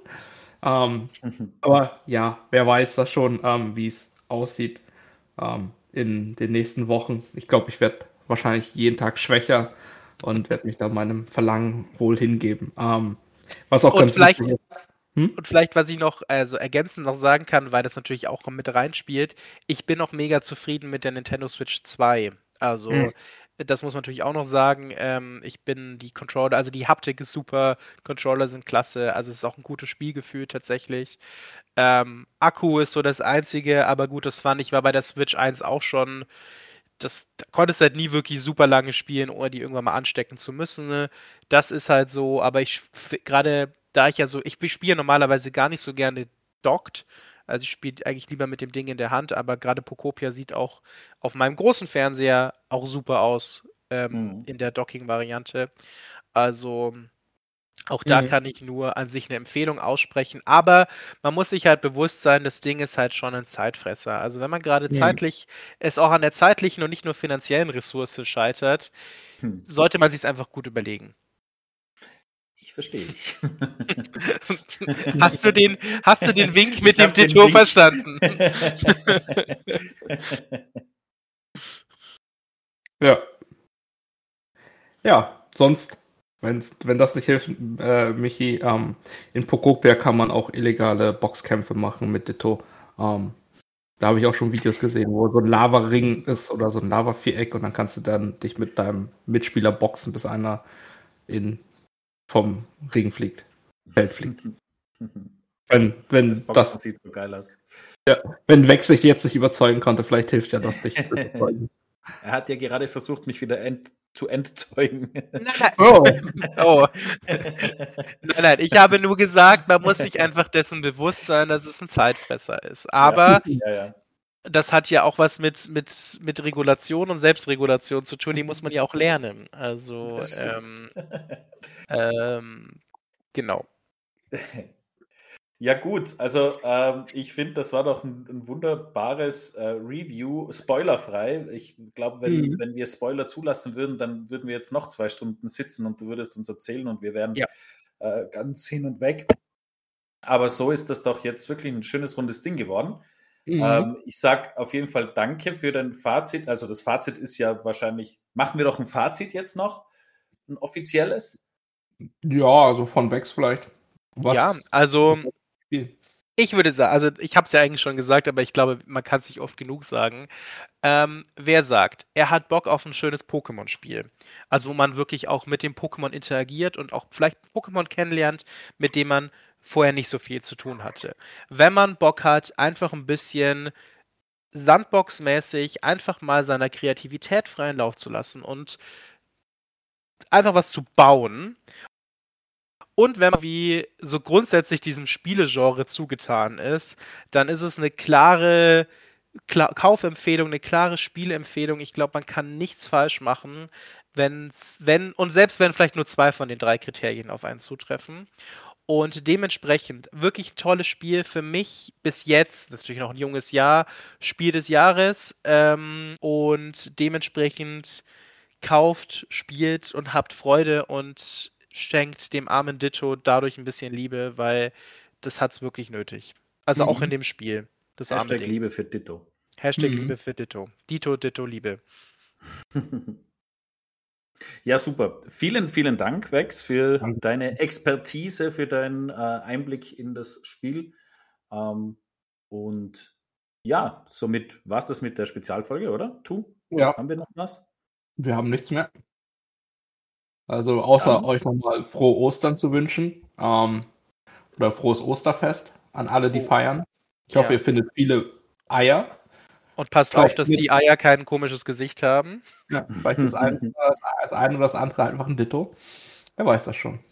Aber ja, wer weiß das schon, wie es aussieht in den nächsten Wochen. Ich glaube, ich werde wahrscheinlich jeden Tag schwächer und werde mich da meinem Verlangen wohl hingeben. Was auch ganz wichtig ist. Und vielleicht, was ich noch ergänzend noch sagen kann, weil das natürlich auch mit reinspielt, ich bin auch mega zufrieden mit der Nintendo Switch 2. Also, das muss man natürlich auch noch sagen. Ich bin die Controller, also die Haptik ist super, Controller sind klasse, also es ist auch ein gutes Spielgefühl tatsächlich. Akku ist so das Einzige, aber gut, das fand ich, war bei der Switch 1 auch schon. Da konntest du halt nie wirklich super lange spielen, ohne die irgendwann mal anstecken zu müssen. Ne? Das ist halt so, aber gerade da ich spiele normalerweise gar nicht so gerne dockt. Also ich spiele eigentlich lieber mit dem Ding in der Hand, aber gerade Pokopia sieht auch auf meinem großen Fernseher auch super aus in der Docking-Variante. Also auch da kann ich nur an sich eine Empfehlung aussprechen, aber man muss sich halt bewusst sein, das Ding ist halt schon ein Zeitfresser. Also wenn man gerade zeitlich, es auch an der zeitlichen und nicht nur finanziellen Ressource scheitert, sollte man sich es einfach gut überlegen. Ich verstehe dich. Hast du den Wink mit dem Tattoo verstanden? Ja. Ja, sonst, wenn das nicht hilft, Michi, in Pokopia kann man auch illegale Boxkämpfe machen mit Ditto. Da habe ich auch schon Videos gesehen, wo so ein Lava-Ring ist oder so ein Lava-Viereck und dann kannst du dann dich mit deinem Mitspieler boxen, bis einer vom Ring fliegt. Feld fliegt. Das sieht so geil aus. Ja, wenn Vex sich jetzt nicht überzeugen konnte, vielleicht hilft ja das dich zu überzeugen. Er hat ja gerade versucht, mich wieder zu entzeugen. Nein. Oh. Nein, ich habe nur gesagt, man muss sich einfach dessen bewusst sein, dass es ein Zeitfresser ist. Aber das hat ja auch was mit Regulation und Selbstregulation zu tun, die muss man ja auch lernen. Also, genau. Ja gut, also ich finde, das war doch ein wunderbares Review, spoilerfrei. Ich glaube, wenn wir Spoiler zulassen würden, dann würden wir jetzt noch 2 Stunden sitzen und du würdest uns erzählen und wir wären ganz hin und weg. Aber so ist das doch jetzt wirklich ein schönes, rundes Ding geworden. Ich sage auf jeden Fall danke für dein Fazit. Also das Fazit ist ja wahrscheinlich, machen wir doch ein Fazit jetzt noch, ein offizielles? Ja, also von Vex vielleicht. Ja, also Ich würde sagen, also ich habe es ja eigentlich schon gesagt, aber ich glaube, man kann es nicht oft genug sagen. Wer sagt, er hat Bock auf ein schönes Pokémon-Spiel, also wo man wirklich auch mit dem Pokémon interagiert und auch vielleicht Pokémon kennenlernt, mit dem man vorher nicht so viel zu tun hatte. Wenn man Bock hat, einfach ein bisschen Sandbox-mäßig einfach mal seiner Kreativität freien Lauf zu lassen und einfach was zu bauen. Und wenn man wie so grundsätzlich diesem Spielegenre zugetan ist, dann ist es eine klare Kaufempfehlung, eine klare Spieleempfehlung. Ich glaube, man kann nichts falsch machen, und selbst wenn vielleicht nur 2 von den 3 Kriterien auf einen zutreffen. Und dementsprechend wirklich ein tolles Spiel für mich bis jetzt, natürlich noch ein junges Jahr, Spiel des Jahres. Und dementsprechend kauft, spielt und habt Freude und schenkt dem armen Ditto dadurch ein bisschen Liebe, weil das hat es wirklich nötig. Also auch in dem Spiel. Das arme Ding. Liebe für Ditto. Liebe für Ditto. Ditto, Liebe. Ja, super. Vielen, vielen Dank, Wex, für deine Expertise, für deinen Einblick in das Spiel. Und ja, somit war es das mit der Spezialfolge, oder? Ja. Haben wir noch was? Wir haben nichts mehr. Also außer euch nochmal frohe Ostern zu wünschen. Oder frohes Osterfest an alle, die feiern. Ich hoffe, ihr findet viele Eier. Und passt auf, dass die Eier kein komisches Gesicht haben. Ja, vielleicht ist das eine oder das andere einfach ein Ditto. Wer weiß das schon.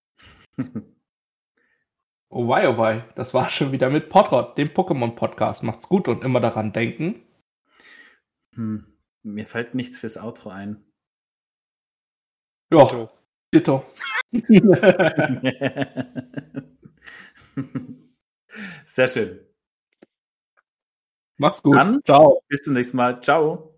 Oh wei, das war schon wieder mit Potrot, dem Pokémon-Podcast. Macht's gut und immer daran denken. Mir fällt nichts fürs Outro ein. Ja, Ditto. Sehr schön. Macht's gut. Dann, ciao. Bis zum nächsten Mal. Ciao.